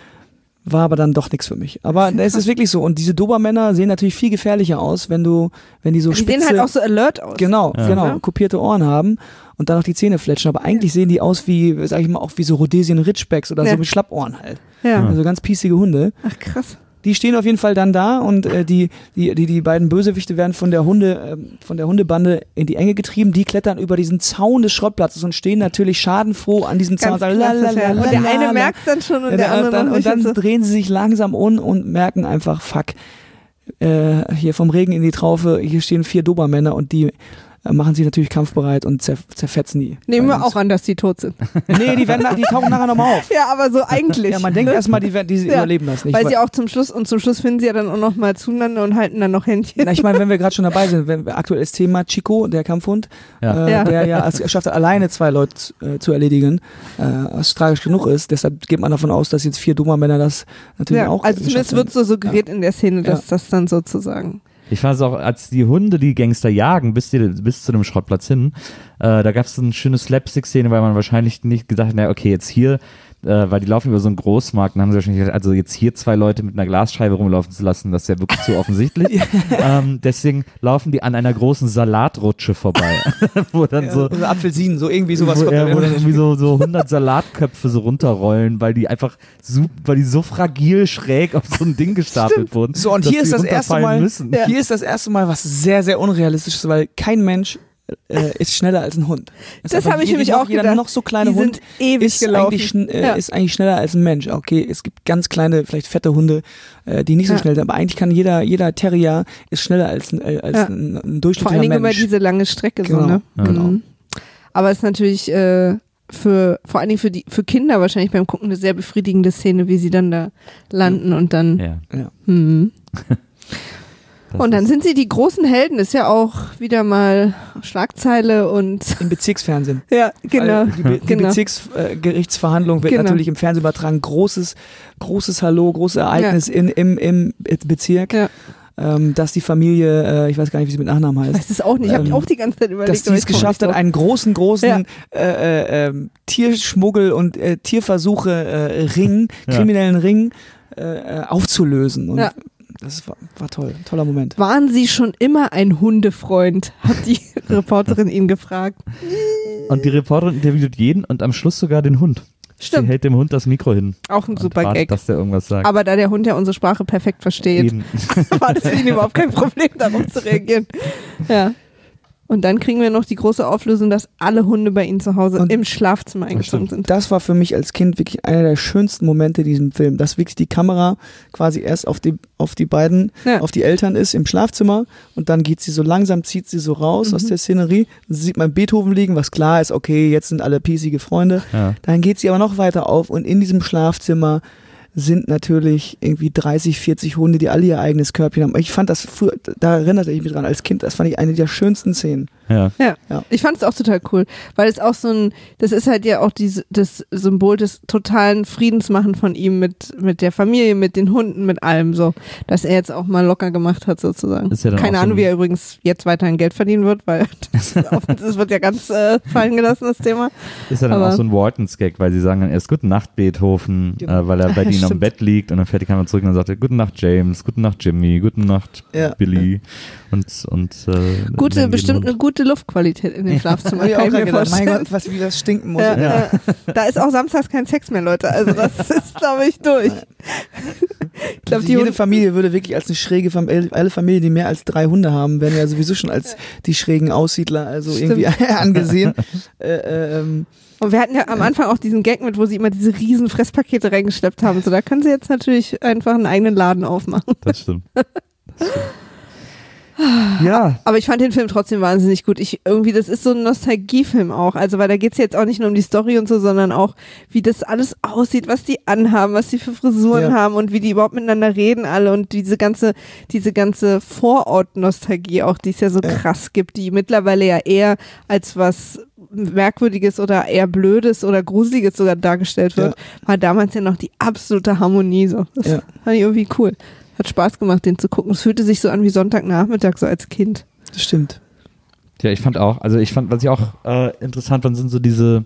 War aber dann doch nichts für mich. Aber es ist wirklich so. Und diese Dobermänner sehen natürlich viel gefährlicher aus, wenn du, wenn die so Die spitze, sehen halt auch so alert aus. genau, Ja. genau, Ja. kopierte Ohren haben und dann noch die Zähne fletschen. Aber eigentlich sehen die aus wie, sag ich mal, auch wie so Rhodesian Ridgebacks oder Ja. so mit Schlappohren halt. Ja. Also ganz piesige Hunde. Ach krass. Die stehen auf jeden Fall dann da und äh, die, die, die, die beiden Bösewichte werden von der Hunde, ähm, von der Hundebande in die Enge getrieben. Die klettern über diesen Zaun des Schrottplatzes und stehen natürlich schadenfroh an diesem Zaun. Ganz und sagen, klassisch, ja. Und der eine merkt dann schon und ja, der andere dann, noch und nicht. dann Und so. drehen sie sich langsam um und merken einfach, fuck, äh, hier vom Regen in die Traufe, hier stehen vier Dobermänner und die äh, machen sich natürlich kampfbereit und zer zerfetzen die. Nehmen wir Bei uns. auch an, dass die tot sind. Nee, die, werden, nach- die tauchen nachher nochmal auf. Ja, aber so eigentlich. Ja, man denkt erstmal, die, werden- die Ja. überleben das nicht. Weil sie auch zum Schluss, und zum Schluss finden sie ja dann auch noch mal zueinander und halten dann noch Händchen. Na, ich meine, wenn wir gerade schon dabei sind, wenn wir aktuelles Thema Chico, der Kampfhund, Ja. Äh, Ja. der ja es geschafft hat, alleine zwei Leute äh, zu erledigen, äh, was tragisch genug ist. Deshalb geht man davon aus, dass jetzt vier Dobermänner das natürlich Ja, auch also geschafft zumindest wird so suggeriert in der Szene, dass Ja. das dann sozusagen. Ich fand es auch, als die Hunde die Gangster jagen, bis, die, bis zu dem Schrottplatz hin, äh, da gab es so eine schöne Slapstick-Szene, weil man wahrscheinlich nicht gedacht hat, na okay, jetzt hier, äh, weil die laufen über so einen Großmarkt, und haben sie wahrscheinlich gedacht, also jetzt hier zwei Leute mit einer Glasscheibe rumlaufen zu lassen, das ist ja wirklich zu offensichtlich. ähm, deswegen laufen die an einer großen Salatrutsche vorbei, wo dann Ja, so also Apfelsinen, so irgendwie sowas wo, kommt ja, da wo dann wieder. irgendwie so, so hundert Salatköpfe so runterrollen, weil die einfach so, weil die so fragil schräg auf so ein Ding gestapelt wurden. So, und dass hier ist die das erste runterfallen Mal, müssen. Ja. hier ist das erste Mal was sehr, sehr unrealistisch ist, weil kein Mensch äh, ist schneller als ein Hund. Es ist Das einfach habe ich jeder- nämlich noch, auch jeder gedacht. noch so kleine die Hund sind ewig ist gelaufen. eigentlich, schn äh, Ja. ist eigentlich schneller als ein Mensch. Okay, es gibt ganz kleine, vielleicht fette Hunde, äh, die nicht so Ja. schnell sind, aber eigentlich kann jeder, jeder Terrier ist schneller als, ein- äh, als Ja. ein, ein Vor allen durchschnittlicher Dingen über Mensch. diese lange Strecke so, Genau, ne? ja. Genau. Mhm. Aber es ist natürlich äh, für vor allen Dingen für die für Kinder wahrscheinlich beim Gucken eine sehr befriedigende Szene, wie sie dann da landen und dann. Ja, Ja. Mhm. das Und dann ist- sind sie die großen Helden, ist ja auch wieder mal Schlagzeile und Im Bezirksfernsehen. ja, genau. Weil Die, Be die genau. Bezirksgerichtsverhandlung wird Genau. natürlich im Fernsehen übertragen. Großes, großes Hallo, großes Ereignis in, im, im Bezirk. Ja. Ähm, dass die Familie, äh, ich weiß gar nicht, wie sie mit Nachnamen heißt, Ich weiß es auch nicht, ich habe Ähm, auch die ganze Zeit überlegt. dass die aber es ich komm geschafft nicht hat, drauf. einen großen, großen Ja. äh, äh, ähm, Tierschmuggel und äh, Tierversuche äh, Ring, Ja. kriminellen Ring äh, äh, aufzulösen. Und Ja. das war, war toll, ein toller Moment. Waren Sie schon immer ein Hundefreund? Hat die Reporterin ihn gefragt. Und die Reporterin interviewt jeden und am Schluss sogar den Hund. Sie Stimmt, hält dem Hund das Mikro hin. auch ein und super wartet, Gag. dass der irgendwas sagt. Aber da der Hund ja unsere Sprache perfekt versteht, Eben. war das für ihn überhaupt kein Problem, darauf zu reagieren. Ja. Und dann kriegen wir noch die große Auflösung, dass alle Hunde bei ihnen zu Hause Und- im Schlafzimmer eingezogen stimmt. sind. Das war für mich als Kind wirklich einer der schönsten Momente in diesem Film, dass wirklich die Kamera quasi erst auf die, auf die beiden, Ja. auf die Eltern ist im Schlafzimmer und dann geht sie so langsam, zieht sie so raus Mhm. aus der Szenerie, sieht man Beethoven liegen, was klar ist, okay, jetzt sind alle piesige Freunde. Ja. Dann geht sie aber noch weiter auf und in diesem Schlafzimmer sind natürlich irgendwie dreißig, vierzig Hunde, die alle ihr eigenes Körbchen haben. Ich fand das früher, da erinnerte ich mich dran als Kind, das fand ich eine der schönsten Szenen. Ja. Ja. Ja. Ich fand es auch total cool, weil es auch so ein, das ist halt ja auch diese, das Symbol des totalen Friedensmachen von ihm mit, mit der Familie, mit den Hunden, mit allem so, dass er jetzt auch mal locker gemacht hat sozusagen. Ist ja dann Keine auch so Ahnung, ein- wie er übrigens jetzt weiterhin Geld verdienen wird, weil das, das wird ja ganz äh, fallen gelassen, das Thema. Ist ja dann Aber- auch so ein Waltons-Gag, weil sie sagen dann erst Guten Nacht Beethoven, Genau. äh, weil er bei Ja, ihnen am stimmt. Bett liegt und dann fährt die Kamera zurück und dann sagt er Guten Nacht James, Guten Nacht Jimmy, Guten Nacht Ja. Billy und, und äh, Gute, bestimmt eine gute Luftqualität in dem Schlafzimmer. Ich kann auch ich mir gedacht, mein vorstellen. Gott, was, wie das stinken muss. Ja, ja. Da ist auch samstags kein Sex mehr, Leute. Also das ist, glaube ich, durch. Ich glaub, Also die jede Hunde- Familie würde wirklich als eine schräge Familie, alle Familien, die mehr als drei Hunde haben, werden ja sowieso schon als die schrägen Aussiedler also Stimmt. irgendwie angesehen. äh, ähm, Und wir hatten ja am Anfang auch diesen Gag mit, wo sie immer diese riesen Fresspakete reingeschleppt haben. So, da können sie jetzt natürlich einfach einen eigenen Laden aufmachen. Das stimmt. Das stimmt. Ja, Aber ich fand den Film trotzdem wahnsinnig gut. Ich irgendwie, das ist so ein Nostalgiefilm auch. Also, weil da geht's jetzt auch nicht nur um die Story und so, sondern auch, wie das alles aussieht, was die anhaben, was die für Frisuren Ja. haben und wie die überhaupt miteinander reden alle und diese ganze, diese ganze Vorort-Nostalgie auch, die es ja so Ja. krass gibt, die mittlerweile ja eher als was Merkwürdiges oder eher Blödes oder Gruseliges sogar dargestellt wird, war damals ja noch die absolute Harmonie so. Das Ja. fand ich irgendwie cool. Hat Spaß gemacht, den zu gucken. Es fühlte sich so an wie Sonntagnachmittag, so als Kind. das stimmt. ja, ich fand auch, also ich fand, was ich auch äh, interessant fand, sind so diese,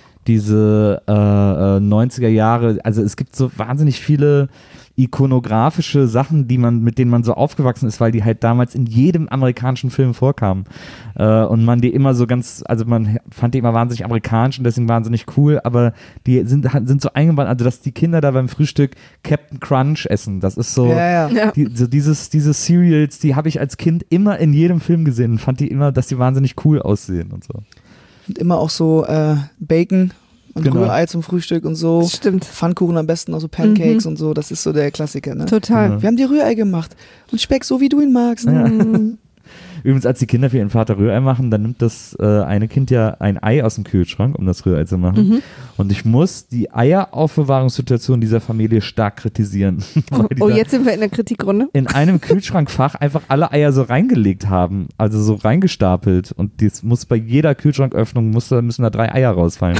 diese äh, äh, neunziger Jahre, also es gibt so wahnsinnig viele ikonografische Sachen, die man, mit denen man so aufgewachsen ist, weil die halt damals in jedem amerikanischen Film vorkamen. Äh, und man die immer so ganz, also man fand die immer wahnsinnig amerikanisch und deswegen wahnsinnig cool, aber die sind, sind so eingebaut, also dass die Kinder da beim Frühstück Captain Crunch essen, das ist so, Ja, ja. Ja. die, so dieses, diese Cereals, die habe ich als Kind immer in jedem Film gesehen und fand die immer, dass die wahnsinnig cool aussehen und so. Und immer auch so äh, Bacon und Genau. Rührei zum Frühstück und so. Das stimmt. Pfannkuchen am besten, auch so Pancakes Mhm. und so. Das ist so der Klassiker, ne? Total. Ja. Wir haben dir Rührei gemacht. Und Speck, so wie du ihn magst. Ja. Mhm. Übrigens, als die Kinder für ihren Vater Rührei machen, dann nimmt das äh, eine Kind ja ein Ei aus dem Kühlschrank, um das Rührei zu machen. Mhm. Und ich muss die Eieraufbewahrungssituation dieser Familie stark kritisieren. Weil die Oh, da jetzt sind wir in der Kritikrunde. in einem Kühlschrankfach einfach alle Eier so reingelegt haben, also so reingestapelt. Und das muss bei jeder Kühlschranköffnung muss, da- müssen da drei Eier rausfallen.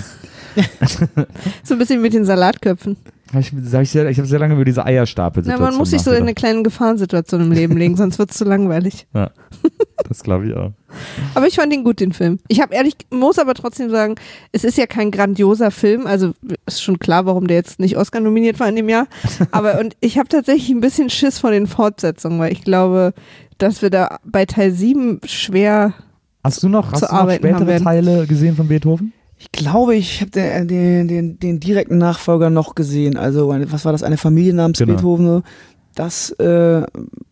So ein bisschen mit den Salatköpfen. Hab ich hab ich, sehr- ich habe sehr lange über diese Na, Eierstapelsituation man muss sich so in eine nachgedacht. kleine Gefahrensituation im Leben legen, sonst wird es zu langweilig. Das glaube ich auch. Aber ich fand ihn gut, den Film. Ich habe ehrlich, muss aber trotzdem sagen, es ist ja kein grandioser Film. Also ist schon klar, warum der jetzt nicht Oscar nominiert war in dem Jahr. Aber und ich habe tatsächlich ein bisschen Schiss vor den Fortsetzungen, weil ich glaube, dass wir da bei Teil sieben schwer. Hast du noch, hast Zu du noch arbeiten haben spätere werden. Teile gesehen von Beethoven? Ich glaube, ich habe den, den, den, den direkten Nachfolger noch gesehen. Also, eine, was war das? Eine Familie namens Genau. Beethoven. Das, äh, da,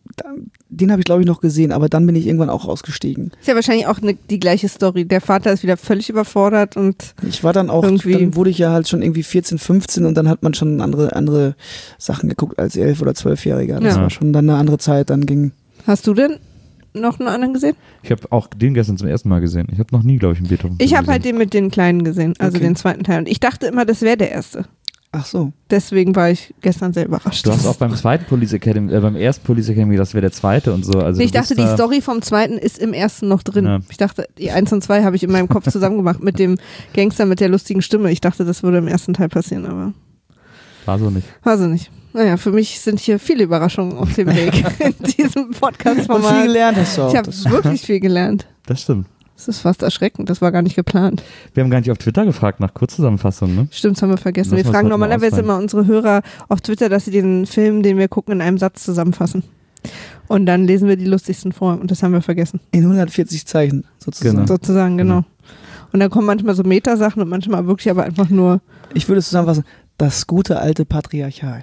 den habe ich, glaube ich, noch gesehen. Aber dann bin ich irgendwann auch ausgestiegen. Ist ja wahrscheinlich auch ne, die gleiche Story. Der Vater ist wieder völlig überfordert und Ich war dann auch, Irgendwie- dann wurde ich ja halt schon irgendwie vierzehn, fünfzehn und dann hat man schon andere, andere Sachen geguckt als elf- oder zwölfjähriger. Das Ja. war schon dann eine andere Zeit. Dann ging. hast du denn noch einen anderen gesehen? Ich habe auch den gestern zum ersten Mal gesehen. Ich habe noch nie, glaube ich, einen Beethoven Ich habe halt gesehen. den mit den Kleinen gesehen, also Okay. den zweiten Teil. Und ich dachte immer, das wäre der erste. Ach so. Deswegen war ich gestern sehr überrascht. Du hast auch beim zweiten Police Academy, äh, beim ersten Police Academy, das wäre der zweite und so. Also Nee, ich du bist dachte, die da- Story vom zweiten ist im ersten noch drin. Ja. Ich dachte, die eins und zwei habe ich in meinem Kopf zusammen gemacht mit dem Gangster mit der lustigen Stimme. Ich dachte, das würde im ersten Teil passieren, aber War so nicht. war so nicht. Naja, für mich sind hier viele Überraschungen auf dem Weg in diesem Und viel Podcast-Format. gelernt hast du auch. Ich habe Das- wirklich viel gelernt. Das stimmt. Das ist fast erschreckend. Das war gar nicht geplant. Wir haben gar nicht auf Twitter gefragt nach Kurzzusammenfassung, ne? Stimmt, das haben wir vergessen. Lassen Wir wir uns fragen heute mal normalerweise ausfallen. immer unsere Hörer auf Twitter, dass sie den Film, den wir gucken, in einem Satz zusammenfassen. Und dann lesen wir die lustigsten vor. Und das haben wir vergessen. In hundertvierzig Zeichen sozusagen. Genau. Sozusagen, genau. Und dann kommen manchmal so Metasachen und manchmal wirklich aber einfach nur. Ich würde zusammenfassen, das gute alte Patriarchat.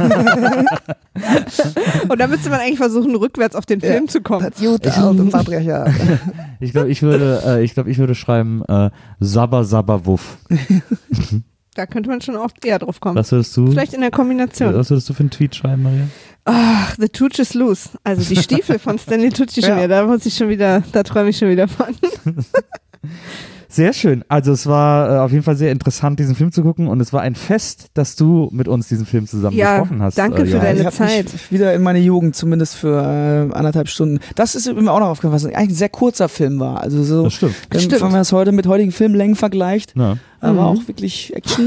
Und dann müsste man eigentlich versuchen, rückwärts auf den Ja. Film zu kommen. Das gute alte Patriarchat. Ich glaube, ich würde, äh, ich glaube, ich würde schreiben äh, Sabba Sabba Wuff. Da könnte man schon auch eher drauf kommen. Was würdest du? Vielleicht in der Kombination. Was würdest du für einen Tweet schreiben, Maria? Ach, The Tooch is Loose. Also die Stiefel von Stanley Tucci schon Ja. wieder. Da muss ich schon wieder, da träume ich schon wieder von. Sehr schön. Also es war äh, auf jeden Fall sehr interessant, diesen Film zu gucken und es war ein Fest, dass du mit uns diesen Film zusammen Ja, besprochen hast. danke äh, für Johannes. deine ich hab Zeit. mich wieder in meine Jugend, zumindest für äh, anderthalb Stunden. Das ist mir auch noch aufgefallen, was eigentlich ein sehr kurzer Film war. Also so, Das stimmt. wenn, Stimmt. wenn man das heute mit heutigen Filmlängen vergleicht, Ja. aber Mhm. auch wirklich Action.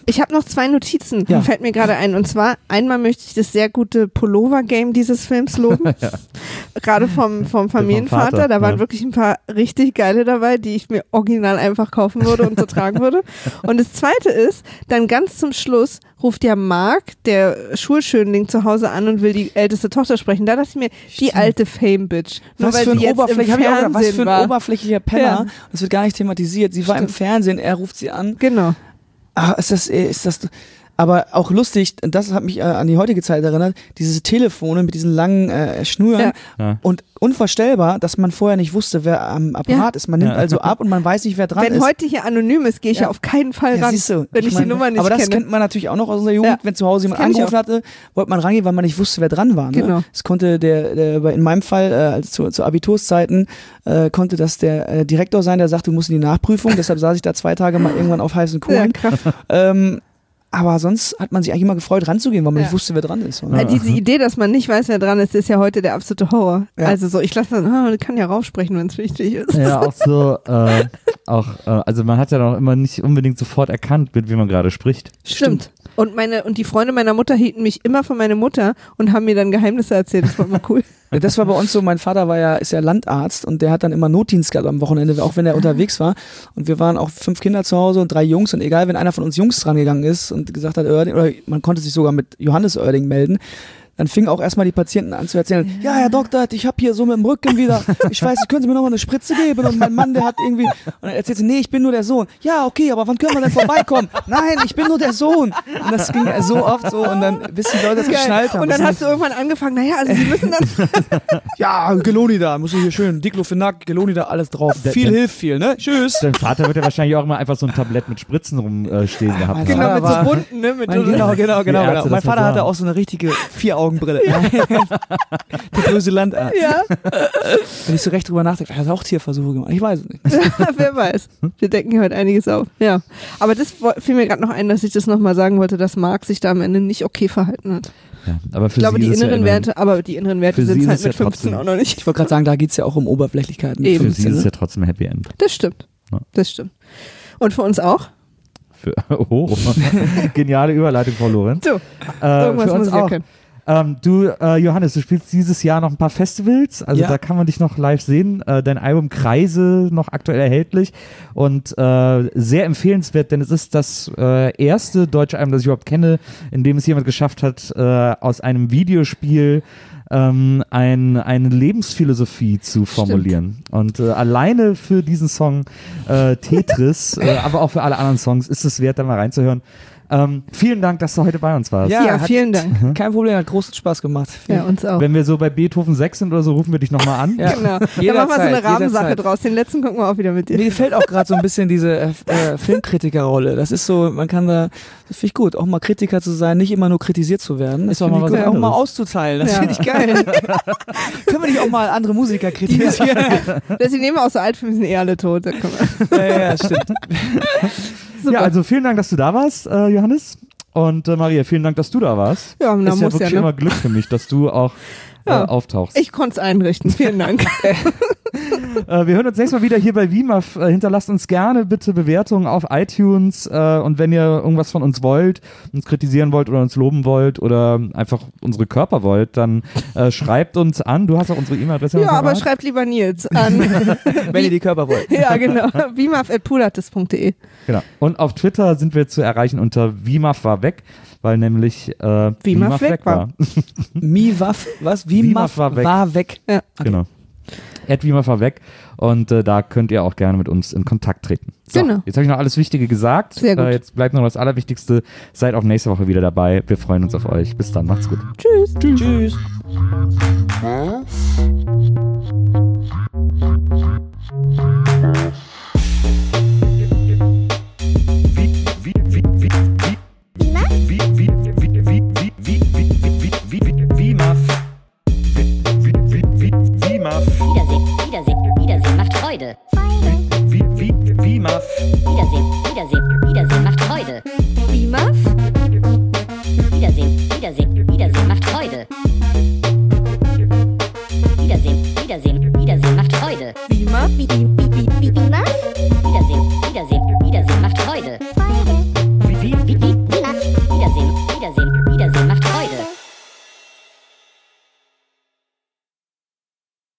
Ich habe noch zwei Notizen, Ja. fällt mir gerade ein. Und zwar, einmal möchte ich das sehr gute Pullover-Game dieses Films loben. Ja. Gerade vom, vom Familienvater. Vater, Da waren ja. wirklich ein paar richtig geile dabei, die ich mir original einfach kaufen würde und so tragen würde. Und das Zweite ist, dann ganz zum Schluss ruft ja Mark, der Schulschönling, zu Hause an und will die älteste Tochter sprechen. Da dachte ich mir, die alte Fame-Bitch. Nur Was weil für, ein sie jetzt im Oberfläch, hab ich auch gedacht, was für Fernsehen ein war. oberflächlicher Penner. Ja. Das wird gar nicht thematisiert. Sie war im Stimmt. Fernsehen, er ruft sie an. Genau. Ah, ist das, äh, ist das, aber auch lustig, das hat mich äh, an die heutige Zeit erinnert, diese Telefone mit diesen langen äh, Schnüren Ja. Ja. und unvorstellbar, dass man vorher nicht wusste, wer am Apparat Ja. ist. Man nimmt Ja. also ab und man weiß nicht, wer dran Wenn ist. heute hier anonym ist, gehe ich ja. Ja. auf keinen Fall Ja, ran, siehst du, wenn ich, mein, die Nummer nicht aber das kenne. kennt man natürlich auch noch aus unserer Jugend, Ja. wenn zu Hause jemand Das kenn ich angerufen hatte, wollte man rangehen, weil man nicht wusste, wer dran war. Ne? Genau. Das konnte der, der bei- in meinem Fall, äh, also zu, zu Abiturszeiten, äh, konnte das der äh, Direktor sein, der sagte, du musst in die Nachprüfung, deshalb saß ich da zwei Tage mal irgendwann auf heißen Ja, Kohlen. krass. ähm, aber sonst hat man sich eigentlich immer gefreut, ranzugehen, weil man Ja. nicht wusste, wer dran ist. Äh, diese Idee, dass man nicht weiß, wer dran ist, ist ja heute der absolute Horror. Ja. Also so, ich lasse dann, ah, kann ja raufsprechen, wenn es wichtig ist. Ja, auch so, äh, auch, äh, also man hat ja noch immer nicht unbedingt sofort erkannt, mit wem man gerade spricht. Stimmt. Und meine und die Freunde meiner Mutter hielten mich immer von meiner Mutter und haben mir dann Geheimnisse erzählt. Das war immer cool. Ja, das war bei uns so, mein Vater war ja, ist ja Landarzt und der hat dann immer Notdienst gehabt am Wochenende, auch wenn er unterwegs war. Und wir waren auch fünf Kinder zu Hause und drei Jungs und egal, wenn einer von uns Jungs dran gegangen ist und gesagt hat, Oerding, oder man konnte sich sogar mit Johannes Oerding melden, dann fingen auch erstmal die Patienten an zu erzählen, ja, Herr Doktor, ich habe hier so mit dem Rücken wieder, ich weiß, können Sie mir nochmal eine Spritze geben? Und mein Mann, der hat irgendwie, und dann erzählt sie, nee, ich bin nur der Sohn. Ja, okay, aber wann können wir denn vorbeikommen? Nein, ich bin nur der Sohn. Und das ging so oft so und dann, bis die Leute das geschnallt haben. Und dann hast du irgendwann angefangen, naja, also sie müssen dann. Ja, Geloni da, muss ich hier schön, Diclofenac, Geloni da, alles drauf. Der- viel der- hilft viel, ne? Tschüss. Dein Vater wird ja wahrscheinlich auch immer einfach so ein Tablett mit Spritzen rumstehen äh, stehen gehabt mein haben. Genau, mit so Aber- bunten, ne? Mit Mein, so, genau, genau, genau. Die genau. Ärzte, Mein das Vater muss hatte sagen. auch so eine richtige Vier-Augen-Brille. Der böse Landarzt. ja, Wenn ich so recht drüber nachdenke, er hat auch Tierversuche gemacht. Ich weiß es nicht. wer weiß. Wir decken hier heute einiges auf. Ja. Aber das wo- fiel mir gerade noch ein, dass ich das nochmal sagen wollte, dass Marc sich da am Ende nicht okay verhalten hat. Ja, aber für Ich glaube, sie die ist es inneren ja Werte, aber die inneren Werte für sie sind ist halt es mit ja fünfzehn trotzdem- auch noch nicht. Ich wollte gerade sagen, da geht es ja auch um Oberflächlichkeiten. Eben. Für sie fünfzehn, ist es ne? ja trotzdem ein Happy End. Das stimmt. Ja. Das stimmt. Und für uns auch? Für, oh, geniale Überleitung, Frau Lorenz. So, Äh, irgendwas für uns muss ich ja auch. können. Ähm, du, äh, Johannes, du spielst dieses Jahr noch ein paar Festivals, also Ja. da kann man dich noch live sehen. Äh, dein Album Kreise noch aktuell erhältlich und äh, sehr empfehlenswert, denn es ist das äh, erste deutsche Album, das ich überhaupt kenne, in dem es jemand geschafft hat, äh, aus einem Videospiel ähm, ein, eine Lebensphilosophie zu formulieren. Und äh, alleine für diesen Song äh, Tetris, äh, aber auch für alle anderen Songs ist es wert, da mal reinzuhören. Ähm, vielen Dank, dass du heute bei uns warst. Ja, Ja, hat- vielen Dank. Kein Problem, hat großen Spaß gemacht. Ja, uns auch. Wenn wir so bei Beethoven sechs sind oder so, rufen wir dich nochmal an. Ja. Genau. Da machen wir so Jederzeit, eine Rabensache jederzeit. draus. Den letzten gucken wir auch wieder mit Mir dir. gefällt auch gerade so ein bisschen diese äh, äh, Filmkritikerrolle. Das ist so, man kann da, das finde ich gut, auch mal Kritiker zu sein, nicht immer nur kritisiert zu werden. Das Ist auch finde mal ich was gut, auch mal anderes. auszuteilen. Das Ja. finde ich geil. Können wir nicht auch mal andere Musiker kritisieren? Deswegen nehmen wir auch so Altfilme, sind eh alle tot. Da können wir. ja, ja, stimmt. Super. Ja, also vielen Dank, dass du da warst, äh, Johannes. Und äh, Maria, vielen Dank, dass du da warst. Ja, na, Das ist ja muss wirklich ja, ne? immer Glück für mich, dass du auch äh, Ja. auftauchst. Ich konnte es einrichten. Vielen Dank. Äh, wir hören uns nächstes Mal wieder hier bei W M A F. Äh, hinterlasst uns gerne bitte Bewertungen auf iTunes. Äh, und wenn ihr irgendwas von uns wollt, uns kritisieren wollt oder uns loben wollt oder einfach unsere Körper wollt, dann äh, schreibt uns an. Du hast auch unsere E-Mail-Adresse. Ja, noch aber parat? schreibt lieber Nils an. Wenn ihr die Körper wollt. Ja, genau. wimaf at pulates punkt de. Genau. Und auf Twitter sind wir zu erreichen unter W M A F war weg, weil nämlich äh, W M A F weg war. Mi Waff, was? Wie Wie Muff Muff war weg. war weg. Ja. Genau. At W M A F war weg. Und äh, da könnt ihr auch gerne mit uns in Kontakt treten. So, Genau. Jetzt habe ich noch alles Wichtige gesagt. Sehr gut. Äh, jetzt bleibt noch das Allerwichtigste. Seid auch nächste Woche wieder dabei. Wir freuen uns auf euch. Bis dann. Macht's gut. Tschüss. Tschüss. Wiedersehen, Wiedersehen, Wiedersehen macht Freude. Wie, wie, wie, wie, Muff. Wiedersehen, Wiedersehen,